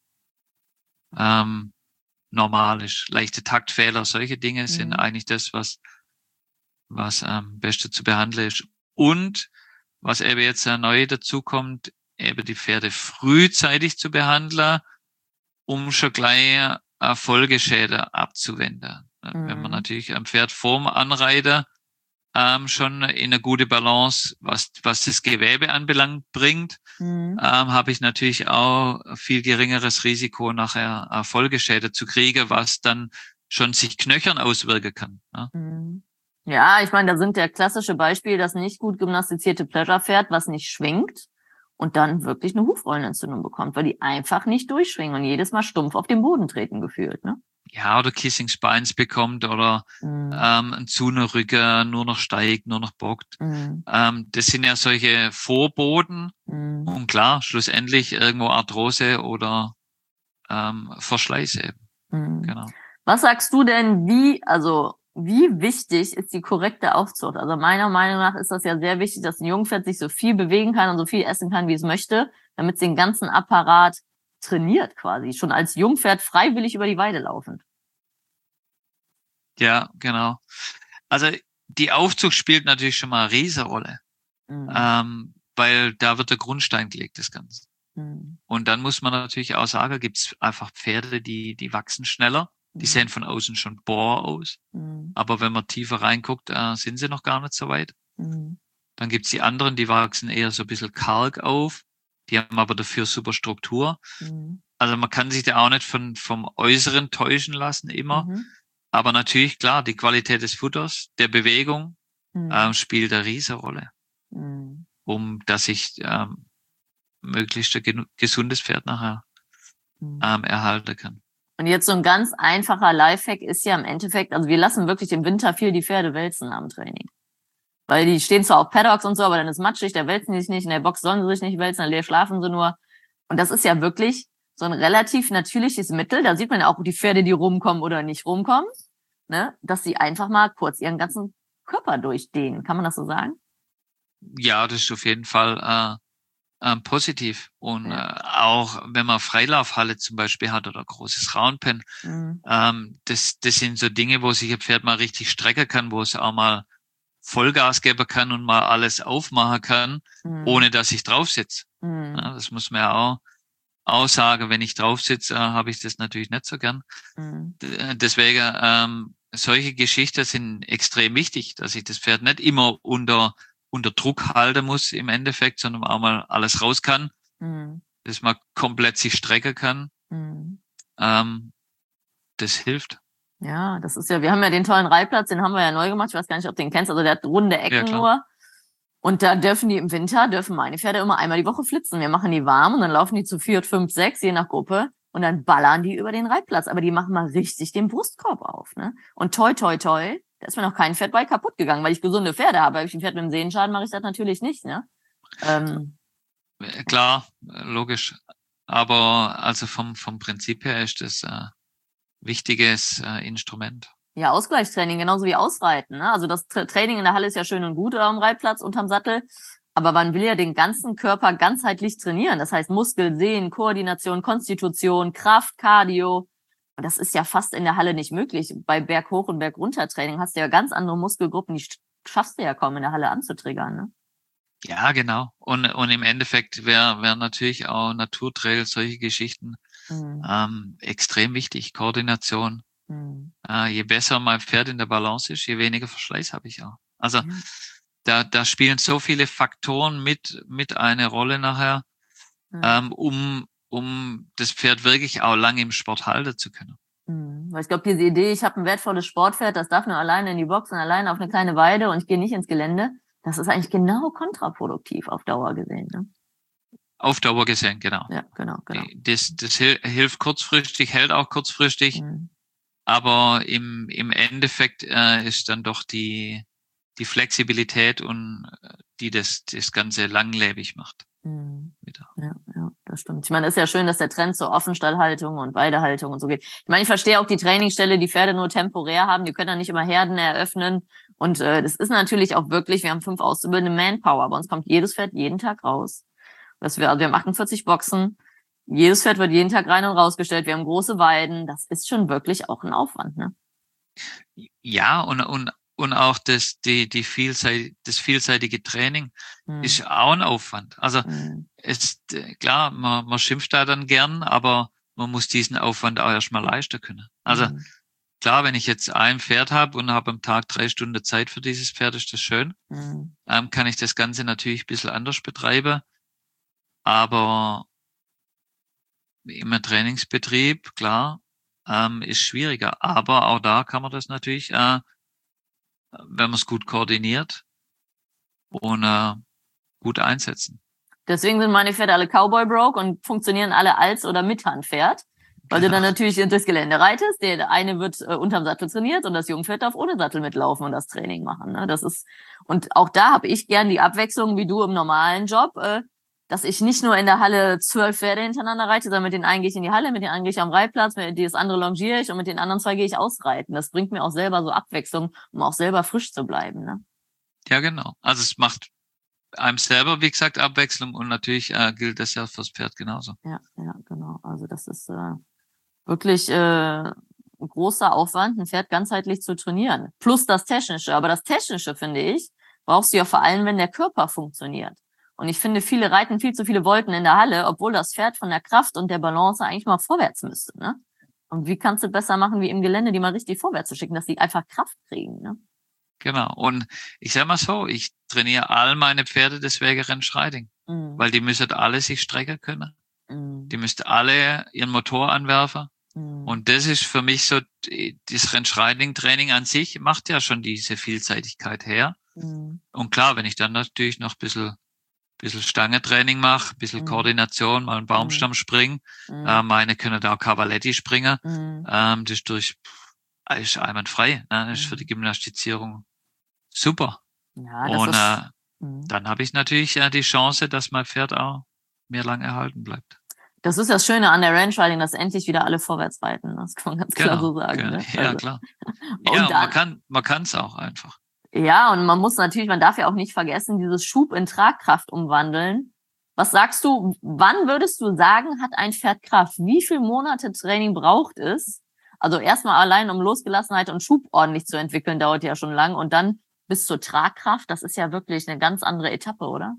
ähm, normal ist. Leichte Taktfehler, solche Dinge sind Mhm. eigentlich das, was, was am besten zu behandeln ist. Und was eben jetzt neu dazu kommt, eben die Pferde frühzeitig zu behandeln, um schon gleich äh, Folgeschäden abzuwenden. Wenn man Mhm. natürlich ein Pferd vorm Anreiter ähm, schon in eine gute Balance, was, was das Gewebe anbelangt, bringt, Mhm. ähm, habe ich natürlich auch viel geringeres Risiko, nachher äh, Folgeschäden zu kriegen, was dann schon sich knöchern auswirken kann. Ne? Mhm. Ja, ich meine, da sind der klassische Beispiel das nicht gut gymnastizierte Pleasure-Pferd, was nicht schwingt und dann wirklich eine Hufrollenentzündung bekommt, weil die einfach nicht durchschwingen und jedes Mal stumpf auf den Boden treten gefühlt, ne? Ja, oder Kissing Spines bekommt oder Mhm. ähm, ein Zunerrücken nur noch steigt, nur noch bockt. Mhm. Ähm, das sind ja solche Vorboten. Mhm. Und klar, schlussendlich irgendwo Arthrose oder ähm, Verschleiß eben. Mhm. Genau. Was sagst du denn, wie, also wie wichtig ist die korrekte Aufzucht? Also meiner Meinung nach ist das ja sehr wichtig, dass ein Jungpferd sich so viel bewegen kann und so viel essen kann, wie es möchte, damit es den ganzen Apparat trainiert quasi, schon als Jungpferd freiwillig über die Weide laufend. Ja, genau. Also die Aufzucht spielt natürlich schon mal eine Riesenrolle, Mhm. ähm, weil da wird der Grundstein gelegt, das Ganze. Mhm. Und dann muss man natürlich auch sagen, gibt es einfach Pferde, die, die wachsen schneller. Die Mhm. sehen von außen schon bohr aus. Mhm. Aber wenn man tiefer reinguckt, äh, sind sie noch gar nicht so weit. Mhm. Dann gibt's die anderen, die wachsen eher so ein bisschen karg auf. Die haben aber dafür super Struktur. Mhm. Also man kann sich da auch nicht von, vom Äußeren täuschen lassen immer. Mhm. Aber natürlich, klar, die Qualität des Futters, der Bewegung, Mhm. ähm, spielt eine riesige Rolle, Mhm. um dass ich ähm, möglichst ein gesundes Pferd nachher Mhm. ähm, erhalten kann. Und jetzt so ein ganz einfacher Lifehack ist ja im Endeffekt, also wir lassen wirklich im Winter viel die Pferde wälzen am Training. Weil die stehen zwar auf Paddocks und so, aber dann ist matschig, da wälzen die sich nicht, in der Box sollen sie sich nicht wälzen, dann schlafen sie nur. Und das ist ja wirklich so ein relativ natürliches Mittel. Da sieht man ja auch die Pferde, die rumkommen oder nicht rumkommen, ne? Dass sie einfach mal kurz ihren ganzen Körper durchdehnen. Kann man das so sagen? Ja, das ist auf jeden Fall äh, äh, positiv. Und Ja. äh, auch wenn man Freilaufhalle zum Beispiel hat oder großes Roundpen, Mhm. ähm, das, das sind so Dinge, wo sich ein Pferd mal richtig strecken kann, wo es auch mal Vollgas geben kann und mal alles aufmachen kann, Mhm. ohne dass ich drauf sitze. Mhm. Ja, das muss man ja auch, auch sagen. Wenn ich drauf sitze, äh, habe ich das natürlich nicht so gern. Mhm. D- Deswegen, ähm, solche Geschichten sind extrem wichtig, dass ich das Pferd nicht immer unter, unter Druck halten muss im Endeffekt, sondern auch mal alles raus kann, Mhm. dass man komplett sich strecken kann. Mhm. Ähm, das hilft. Ja, das ist ja, wir haben ja den tollen Reitplatz, den haben wir ja neu gemacht. Ich weiß gar nicht, ob du den kennst. Also der hat runde Ja, Ecken klar. nur. Und da dürfen die im Winter, dürfen meine Pferde immer einmal die Woche flitzen. Wir machen die warm und dann laufen die zu vier, fünf, sechs, je nach Gruppe. Und dann ballern die über den Reitplatz. Aber die machen mal richtig den Brustkorb auf, ne? Und toi, toi, toi, da ist mir noch kein Pferd bei kaputt gegangen, weil ich gesunde Pferde habe. Habe ich ein Pferd mit einem Sehenschaden, mache ich das natürlich nicht, ne? Ähm, Äh, Klar, äh, logisch. Aber also vom, vom Prinzip her ist das ein wichtiges äh, Instrument. Ja, Ausgleichstraining, genauso wie Ausreiten, ne? Also das Tra Training in der Halle ist ja schön und gut oder am Reitplatz unterm Sattel. Aber man will ja den ganzen Körper ganzheitlich trainieren. Das heißt Muskel, Sehnen, Koordination, Konstitution, Kraft, Cardio. Und das ist ja fast in der Halle nicht möglich. Bei Berghoch- und Berguntertraining hast du ja ganz andere Muskelgruppen, die schaffst du ja kaum in der Halle anzutriggern, ne? Ja, genau. Und, und im Endeffekt wäre wär natürlich auch Naturtrail, solche Geschichten Mhm. ähm, extrem wichtig. Koordination. Mhm. Äh, je besser mein Pferd in der Balance ist, je weniger Verschleiß habe ich auch. Also Ja. da, da spielen so viele Faktoren mit, mit eine Rolle nachher, Ja. ähm, um, um das Pferd wirklich auch lange im Sport halten zu können. Mhm. Weil ich glaube, diese Idee, ich habe ein wertvolles Sportpferd, das darf nur alleine in die Box und alleine auf eine kleine Weide und ich gehe nicht ins Gelände, das ist eigentlich genau kontraproduktiv auf Dauer gesehen, ne? Auf Dauer gesehen, genau. Ja, genau, genau. Das, das hil- hilft kurzfristig, hält auch kurzfristig, Mhm. aber im, im Endeffekt äh, ist dann doch die, die Flexibilität und äh, die das, das Ganze langlebig macht. Mhm. Wieder. Ja, ja, das stimmt. Ich meine, es ist ja schön, dass der Trend zur Offenstallhaltung und Weidehaltung und so geht. Ich meine, ich verstehe auch die Trainingsstelle, die Pferde nur temporär haben, die können dann nicht immer Herden eröffnen. Und äh, das ist natürlich auch wirklich, wir haben fünf auszubildende Manpower, bei uns kommt jedes Pferd jeden Tag raus. Das wir, also wir haben achtundvierzig Boxen, jedes Pferd wird jeden Tag rein und rausgestellt, wir haben große Weiden, das ist schon wirklich auch ein Aufwand, ne? Ja, und, und, und auch das, die, die vielseitige, das vielseitige Training Hm. ist auch ein Aufwand. Also Hm. ist äh, klar, man, man schimpft da dann gern, aber man muss diesen Aufwand auch erstmal leisten können. Also Hm. klar, wenn ich jetzt ein Pferd habe und habe am Tag drei Stunden Zeit für dieses Pferd, ist das schön. Mhm. Ähm, kann ich das Ganze natürlich ein bisschen anders betreiben. Aber im Trainingsbetrieb, klar, ähm, ist schwieriger. Aber auch da kann man das natürlich, äh, wenn man es gut koordiniert und äh, gut einsetzen. Deswegen sind meine Pferde alle Cowboy Broke und funktionieren alle als oder mit Handpferd. Weil du dann natürlich durchs Gelände reitest. Der eine wird äh, unterm Sattel trainiert und das Jungpferd darf ohne Sattel mitlaufen und das Training machen. Ne? Das ist, und auch da habe ich gern die Abwechslung wie du im normalen Job, äh, dass ich nicht nur in der Halle zwölf Pferde hintereinander reite, sondern mit den einen gehe ich in die Halle, mit den anderen gehe ich am Reitplatz, mit das andere longiere ich und mit den anderen zwei gehe ich ausreiten. Das bringt mir auch selber so Abwechslung, um auch selber frisch zu bleiben. Ne? Ja, genau. Also es macht einem selber, wie gesagt, Abwechslung und natürlich äh, gilt das ja fürs Pferd genauso. Ja, ja, genau. Also das ist äh, wirklich äh, ein großer Aufwand, ein Pferd ganzheitlich zu trainieren. Plus das Technische. Aber das Technische, finde ich, brauchst du ja vor allem, wenn der Körper funktioniert. Und ich finde, viele reiten viel zu viele Volten in der Halle, obwohl das Pferd von der Kraft und der Balance eigentlich mal vorwärts müsste. Ne? Und wie kannst du besser machen, wie im Gelände, die mal richtig vorwärts zu schicken, dass die einfach Kraft kriegen? Ne? Genau. Und ich sag mal so, ich trainiere all meine Pferde deswegen Rennschreiting, Mhm. weil die müssen alle sich strecken können. Mhm. Die müssten alle ihren Motor anwerfen. Mhm. Und das ist für mich so, das Rennschreiting-Training an sich macht ja schon diese Vielseitigkeit her. Mhm. Und klar, wenn ich dann natürlich noch ein bisschen, bisschen Stangetraining mache, ein bisschen Mhm. Koordination, mal einen Baumstamm springen, Mhm. äh, meine können da auch Cavaletti springen, Mhm. ähm, das ist durch, ist einwandfrei, ne? Das ist für die Gymnastizierung super. Ja, das Und ist. äh, Mhm. dann habe ich natürlich äh, die Chance, dass mein Pferd auch mir lang erhalten bleibt. Das ist das Schöne an der Ranch-Riding, dass endlich wieder alle vorwärts reiten. Das kann man ganz klar Genau, so sagen. genau. Ne? Ja, Also, klar. Ja, und und man dann, kann, man kann es auch einfach. ja, und man muss natürlich, man darf ja auch nicht vergessen, dieses Schub in Tragkraft umwandeln. Was sagst du, wann würdest du sagen, hat ein Pferd Kraft? Wie viele Monate Training braucht es? Also erstmal allein, um Losgelassenheit und Schub ordentlich zu entwickeln, dauert ja schon lang. Und dann bis zur Tragkraft, das ist ja wirklich eine ganz andere Etappe, oder?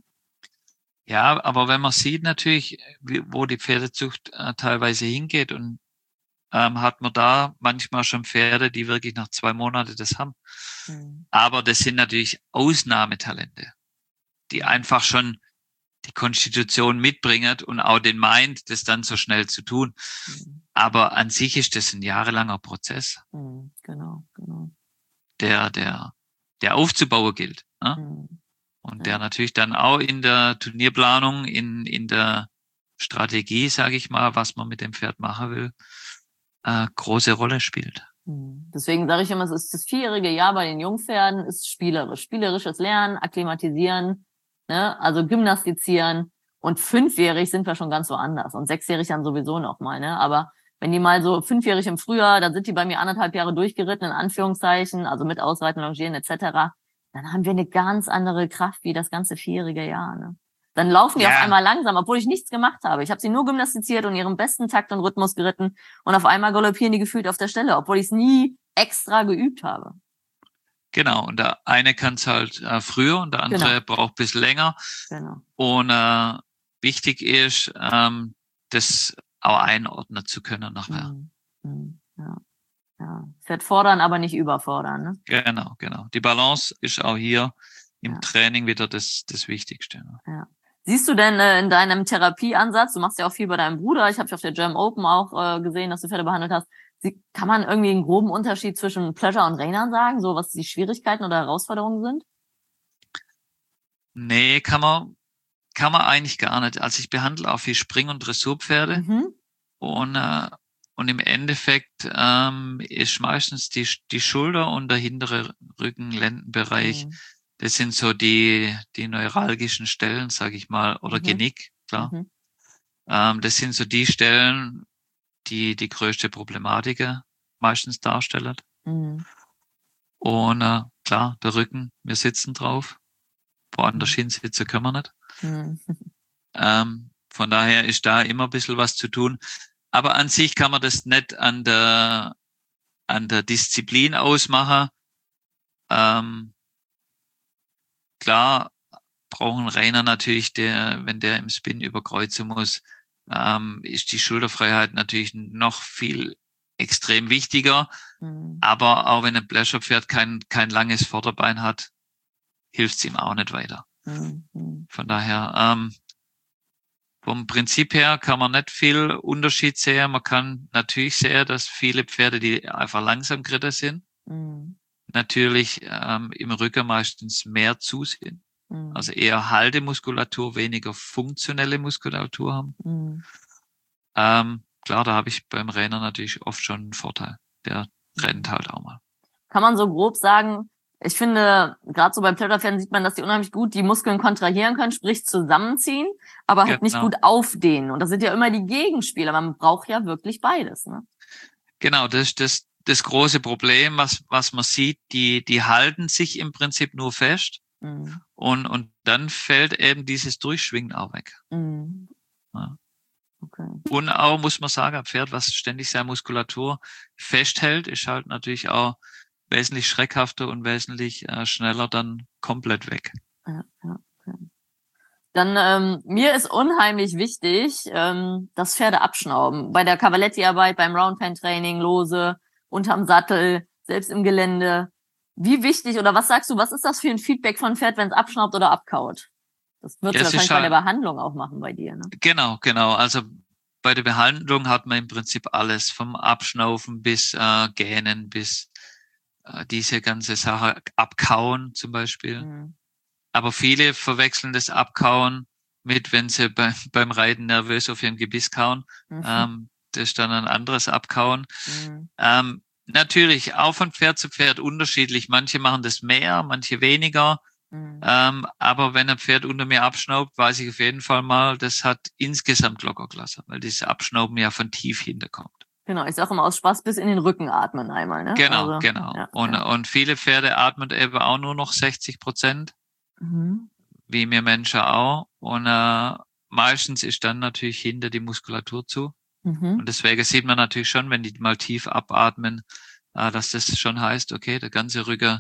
Ja, aber wenn man sieht natürlich, wie, wo die Pferdezucht äh, teilweise hingeht und ähm, hat man da manchmal schon Pferde, die wirklich nach zwei Monaten das haben. Mhm. Aber das sind natürlich Ausnahmetalente, die einfach schon die Konstitution mitbringen und auch den Mind, das dann so schnell zu tun. Mhm. Aber an sich ist das ein jahrelanger Prozess, Mhm. Genau, genau. der, der, der aufzubauen gilt. Ne? Mhm. Und der Ja. natürlich dann auch in der Turnierplanung, in, in der Strategie, sage ich mal, was man mit dem Pferd machen will, äh, große Rolle spielt. Mhm. Deswegen sage ich immer, es ist das vierjährige Jahr bei den Jungpferden ist spielerisch. Spielerisches Lernen, akklimatisieren, ne? Also gymnastizieren. Und fünfjährig sind wir schon ganz woanders. Und sechsjährig dann sowieso noch mal, ne? Aber wenn die mal so fünfjährig im Frühjahr, dann sind die bei mir anderthalb Jahre durchgeritten, in Anführungszeichen, also mit Ausreiten, Longieren et cetera, dann haben wir eine ganz andere Kraft wie das ganze vierjährige Jahr, ne? Dann laufen die auf Ja, einmal langsam, obwohl ich nichts gemacht habe. Ich habe sie nur gymnastiziert und ihren besten Takt und Rhythmus geritten. Und auf einmal galoppieren die gefühlt auf der Stelle, obwohl ich es nie extra geübt habe. genau. Und der eine kann es halt äh, früher und der andere Genau, braucht ein bisschen länger. genau. Und äh, wichtig ist, ähm, das auch einordnen zu können nachher. Mhm. Mhm. Ja, ja. Pferd fordern, aber nicht überfordern. Ne? Genau, genau. Die Balance ist auch hier im Ja, Training wieder das, das Wichtigste. ja. Siehst du denn äh, in deinem Therapieansatz, du machst ja auch viel bei deinem Bruder, ich habe dich auf der German Open auch äh, gesehen, dass du Pferde behandelt hast, Sie, kann man irgendwie einen groben Unterschied zwischen Pleasure und Reinern sagen, so was die Schwierigkeiten oder Herausforderungen sind? Nee, kann man, kann man eigentlich gar nicht. Also ich behandle auch viel Spring- und Dressurpferde. Mhm. Und, äh, und im Endeffekt ähm, ist meistens die, die Schulter und der hintere Rücken-Lendenbereich, Mhm. das sind so die, die neuralgischen Stellen, sage ich mal, oder Mhm. Genick, klar. Mhm. Ähm, das sind so die Stellen, die die größte Problematik meistens darstellen. Mhm. Und äh, klar, der Rücken, wir sitzen drauf. Woanders Mhm. hinsitzen können wir nicht. Mhm. Ähm, von daher ist da immer ein bisschen was zu tun. Aber an sich kann man das nicht an der, an der Disziplin ausmachen. Ähm, klar brauchen Rainer natürlich, der, wenn der im Spin über Kreuze muss, ähm, ist die Schulterfreiheit natürlich noch viel extrem wichtiger. Mhm. Aber auch wenn ein Pleasure-Pferd kein, kein langes Vorderbein hat, hilft es ihm auch nicht weiter. Mhm. Von daher, ähm, vom Prinzip her kann man nicht viel Unterschied sehen. Man kann natürlich sehen, dass viele Pferde, die einfach langsam geritten sind, Mhm. natürlich ähm, im Rücken meistens mehr zu sind. Mhm. Also eher Haltemuskulatur, weniger funktionelle Muskulatur haben. Mhm. Ähm, klar, da habe ich beim Renner natürlich oft schon einen Vorteil. Der rennt halt auch mal. Kann man so grob sagen, ich finde, gerade so bei Pleasure-Pferden sieht man, dass die unheimlich gut die Muskeln kontrahieren können, sprich zusammenziehen, aber halt nicht Genau. gut aufdehnen. Und das sind ja immer die Gegenspieler. Man braucht ja wirklich beides, ne? Genau, das ist das, das große Problem, was, was man sieht. Die, die halten sich im Prinzip nur fest. Mhm. Und, und dann fällt eben dieses Durchschwingen auch weg. Mhm. Ja. Okay. Und auch, muss man sagen, ein Pferd, was ständig seine Muskulatur festhält, ist halt natürlich auch wesentlich schreckhafter und wesentlich äh, schneller dann komplett weg. Ja, ja, okay. Dann, ähm, mir ist unheimlich wichtig, ähm, dass Pferde abschnauben. Bei der Cavaletti-Arbeit, beim Roundpen-Training, lose, unterm Sattel, selbst im Gelände. Wie wichtig oder was sagst du, was ist das für ein Feedback von Pferd, wenn es abschnaubt oder abkaut? Das wird Ja, du es wahrscheinlich ist bei der halt, Behandlung auch machen bei dir, ne? genau, genau. Also bei der Behandlung hat man im Prinzip alles, vom Abschnaufen bis äh, Gähnen, bis äh, diese ganze Sache, Abkauen zum Beispiel. Mhm. Aber viele verwechseln das Abkauen mit, wenn sie bei, beim Reiten nervös auf ihren Gebiss kauen. Mhm. Ähm, das ist dann ein anderes Abkauen. Mhm. Ähm, natürlich auch von Pferd zu Pferd unterschiedlich. Manche machen das mehr, manche weniger. Mhm. Ähm, aber wenn ein Pferd unter mir abschnaubt, weiß ich auf jeden Fall mal, das hat insgesamt locker Klasse, weil dieses Abschnauben ja von tief hinterkommt. Genau, ich sage immer aus Spaß bis in den Rücken atmen einmal, ne? Genau, Also, genau. ja, Und, ja. und viele Pferde atmen eben auch nur noch sechzig Prozent. Mhm. Wie wir Menschen auch. Und äh, meistens ist dann natürlich hinter die Muskulatur zu. Mhm. Und deswegen sieht man natürlich schon, wenn die mal tief abatmen, äh, dass das schon heißt, okay, der ganze Rücken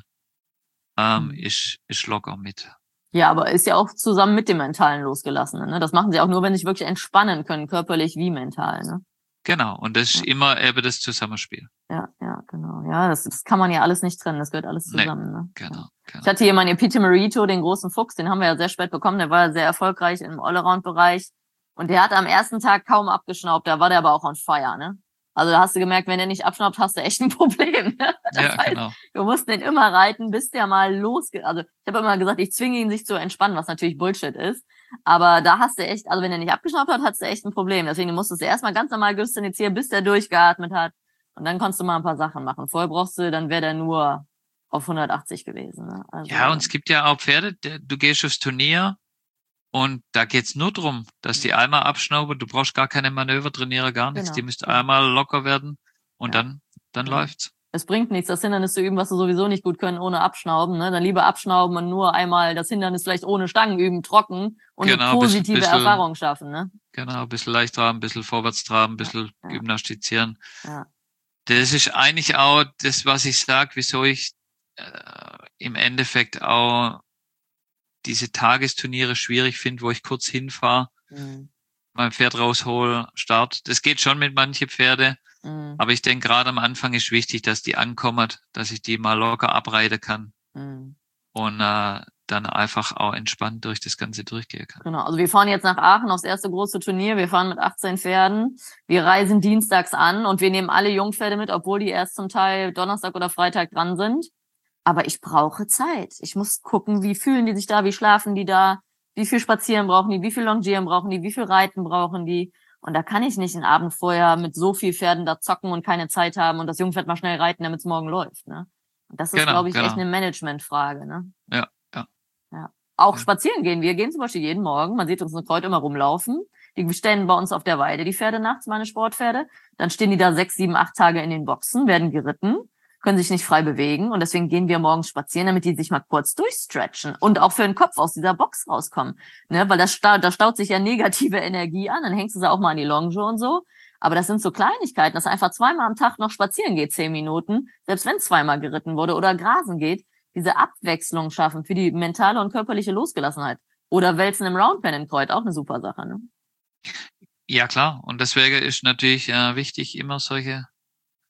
ähm, Mhm. ist, ist locker mit. Ja, aber ist ja auch zusammen mit dem Mentalen losgelassen, ne? Das machen sie auch nur, wenn sie sich wirklich entspannen können, körperlich wie mental, ne? Genau. Und das ist Ja. immer eben das Zusammenspiel. Ja, ja, genau. Ja, das, das kann man ja alles nicht trennen, das gehört alles Nee, zusammen, ne? genau, Ja. genau. Ich hatte hier meinen Epite Merito, den großen Fuchs, den haben wir ja sehr spät bekommen, der war ja sehr erfolgreich im Allround-Bereich. Und der hat am ersten Tag kaum abgeschnaubt, da war der aber auch on fire, ne? Also da hast du gemerkt, wenn der nicht abschnaubt, hast du echt ein Problem, ne? Das Ja, heißt, genau. wir mussten den immer reiten, bis der mal losgeht. Also ich habe immer gesagt, ich zwinge ihn, sich zu entspannen, was natürlich Bullshit ist. Aber da hast du echt, also wenn er nicht abgeschnaubt hat, hast du echt ein Problem. Deswegen musstest du erstmal ganz normal gestinizieren, bis der durchgeatmet hat. Und dann konntest du mal ein paar Sachen machen. Vorher brauchst du, dann wäre der nur auf hundertachtzig gewesen. Ne? Also, Ja, und es gibt ja auch Pferde, der, du gehst aufs Turnier und da geht's nur drum, dass die einmal abschnauben. Du brauchst gar keine Manöver trainieren, gar nichts. genau, Die müsst genau. einmal locker werden und Ja. dann, dann Ja. läuft's. Es bringt nichts, das Hindernis zu üben, was du sowieso nicht gut können, ohne Abschnauben. Ne? Dann lieber abschnauben und nur einmal das Hindernis vielleicht ohne Stangen üben, trocken und Genau, eine bisschen, positive bisschen, Erfahrung schaffen. Ne? genau, ein bisschen leicht traben, ein bisschen vorwärts traben, ein bisschen Ja, gymnastizieren. ja. Das ist eigentlich auch das, was ich sage, wieso ich äh, im Endeffekt auch diese Tagesturniere schwierig finde, wo ich kurz hinfahre, Mhm. mein Pferd raushol, start. Das geht schon mit manche Pferde, Mhm. aber ich denke, gerade am Anfang ist wichtig, dass die ankommen, dass ich die mal locker abreiten kann Mhm. und äh, dann einfach auch entspannt durch das Ganze durchgehen kann. Genau, also wir fahren jetzt nach Aachen aufs erste große Turnier. Wir fahren mit achtzehn Pferden. Wir reisen dienstags an und wir nehmen alle Jungpferde mit, obwohl die erst zum Teil Donnerstag oder Freitag dran sind. Aber ich brauche Zeit. Ich muss gucken, wie fühlen die sich da, wie schlafen die da, wie viel Spazieren brauchen die, wie viel Longieren brauchen die, wie viel Reiten brauchen die. Und da kann ich nicht einen Abend vorher mit so viel Pferden da zocken und keine Zeit haben und das Jungpferd mal schnell reiten, damit es morgen läuft. Ne? Und das ist, Genau, glaube ich, echt genau. eine Managementfrage. Ne? Ja, ja. Ja. Auch Ja. spazieren gehen. Wir gehen zum Beispiel jeden Morgen. Man sieht uns eine Kreuz immer rumlaufen. Die stehen bei uns auf der Weide, die Pferde nachts, meine Sportpferde. Dann stehen die da sechs, sieben, acht Tage in den Boxen, werden geritten, können sich nicht frei bewegen. Und deswegen gehen wir morgens spazieren, damit die sich mal kurz durchstretchen und auch für den Kopf aus dieser Box rauskommen. Ne? Weil das staut, da staut sich ja negative Energie an. Dann hängst du sie auch mal an die Longe und so. Aber das sind so Kleinigkeiten, dass einfach zweimal am Tag noch spazieren geht, zehn Minuten, selbst wenn zweimal geritten wurde oder grasen geht, diese Abwechslung schaffen für die mentale und körperliche Losgelassenheit. Oder Wälzen im Roundpen in Kreuz, auch eine super Sache, ne? Ja, klar. Und deswegen ist natürlich äh, wichtig, immer solche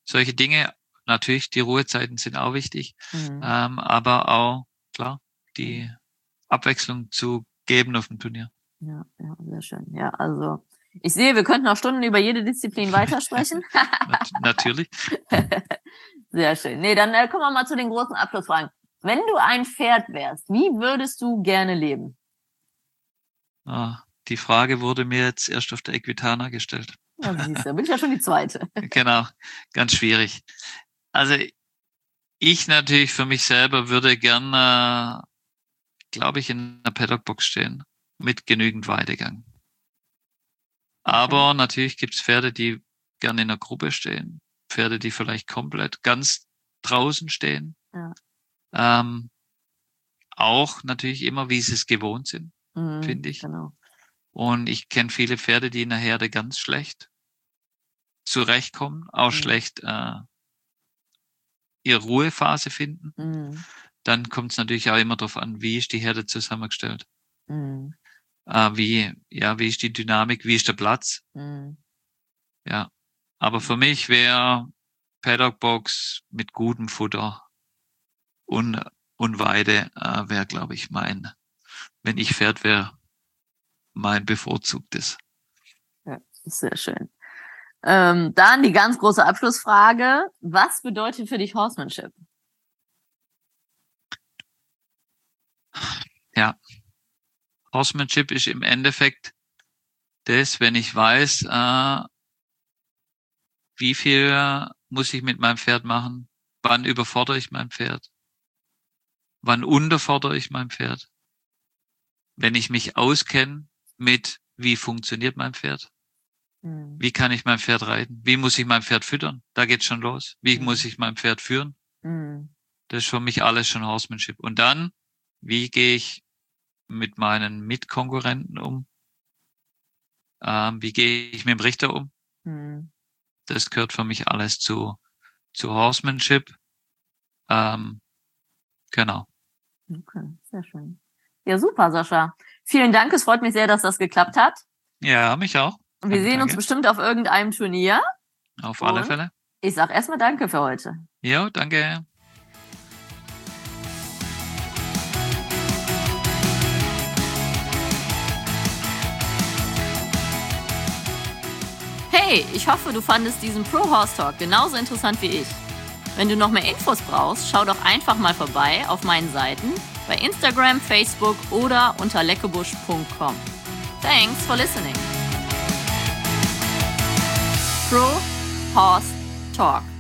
solche Dinge. Natürlich, die Ruhezeiten sind auch wichtig, Mhm. ähm, aber auch, klar, die Abwechslung zu geben auf dem Turnier. Ja, ja, sehr schön. Ja, also ich sehe, wir könnten noch Stunden über jede Disziplin weitersprechen. Nat- natürlich. Sehr schön. Nee, dann äh, kommen wir mal zu den großen Abschlussfragen. Wenn du ein Pferd wärst, wie würdest du gerne leben? Ah, die Frage wurde mir jetzt erst auf der Equitana gestellt. Ja, siehst du, bin ich ja schon die zweite. Genau, ganz schwierig. Also ich natürlich für mich selber würde gerne, glaube ich, in einer Paddockbox stehen mit genügend Weidegang. Aber Okay. natürlich gibt's Pferde, die gerne in einer Gruppe stehen. Pferde, die vielleicht komplett ganz draußen stehen. Ja. Ähm, auch natürlich immer, wie sie es gewohnt sind, Mhm, finde ich. genau. Und ich kenne viele Pferde, die in der Herde ganz schlecht zurechtkommen, auch Mhm. schlecht äh, ihre Ruhephase finden. Mhm. Dann kommt es natürlich auch immer darauf an, wie ist die Herde zusammengestellt. Mhm. Äh, wie, ja, wie ist die Dynamik, wie ist der Platz? Mhm. Ja. Aber für mich wäre Paddockbox mit gutem Futter und, und Weide äh, wäre, glaube ich, mein, wenn ich Pferd wäre, mein bevorzugtes. Ja, sehr schön. Ähm, dann die ganz große Abschlussfrage. Was bedeutet für dich Horsemanship? Ja. Horsemanship ist im Endeffekt das, wenn ich weiß, äh, wie viel muss ich mit meinem Pferd machen, wann überfordere ich mein Pferd, wann unterfordere ich mein Pferd, wenn ich mich auskenne mit, wie funktioniert mein Pferd, Mhm. wie kann ich mein Pferd reiten, wie muss ich mein Pferd füttern, da geht's schon los, wie Mhm. muss ich mein Pferd führen, Mhm. das ist für mich alles schon Horsemanship. Und dann, wie gehe ich mit meinen Mitkonkurrenten um, ähm, wie gehe ich mit dem Richter um, Mhm. das gehört für mich alles zu, zu Horsemanship. Ähm, genau. Okay, sehr schön. Ja, super, Sascha. Vielen Dank. Es freut mich sehr, dass das geklappt hat. Ja, mich auch. Und wir Danke, sehen uns danke. bestimmt auf irgendeinem Turnier. Auf alle Und Fälle. ich sag erstmal Danke für heute. Ja, danke. Hey, ich hoffe, du fandest diesen Pro Horse Talk genauso interessant wie ich. Wenn du noch mehr Infos brauchst, schau doch einfach mal vorbei auf meinen Seiten bei Instagram, Facebook oder unter leckebusch punkt com. Thanks for listening. Pro Horse Talk.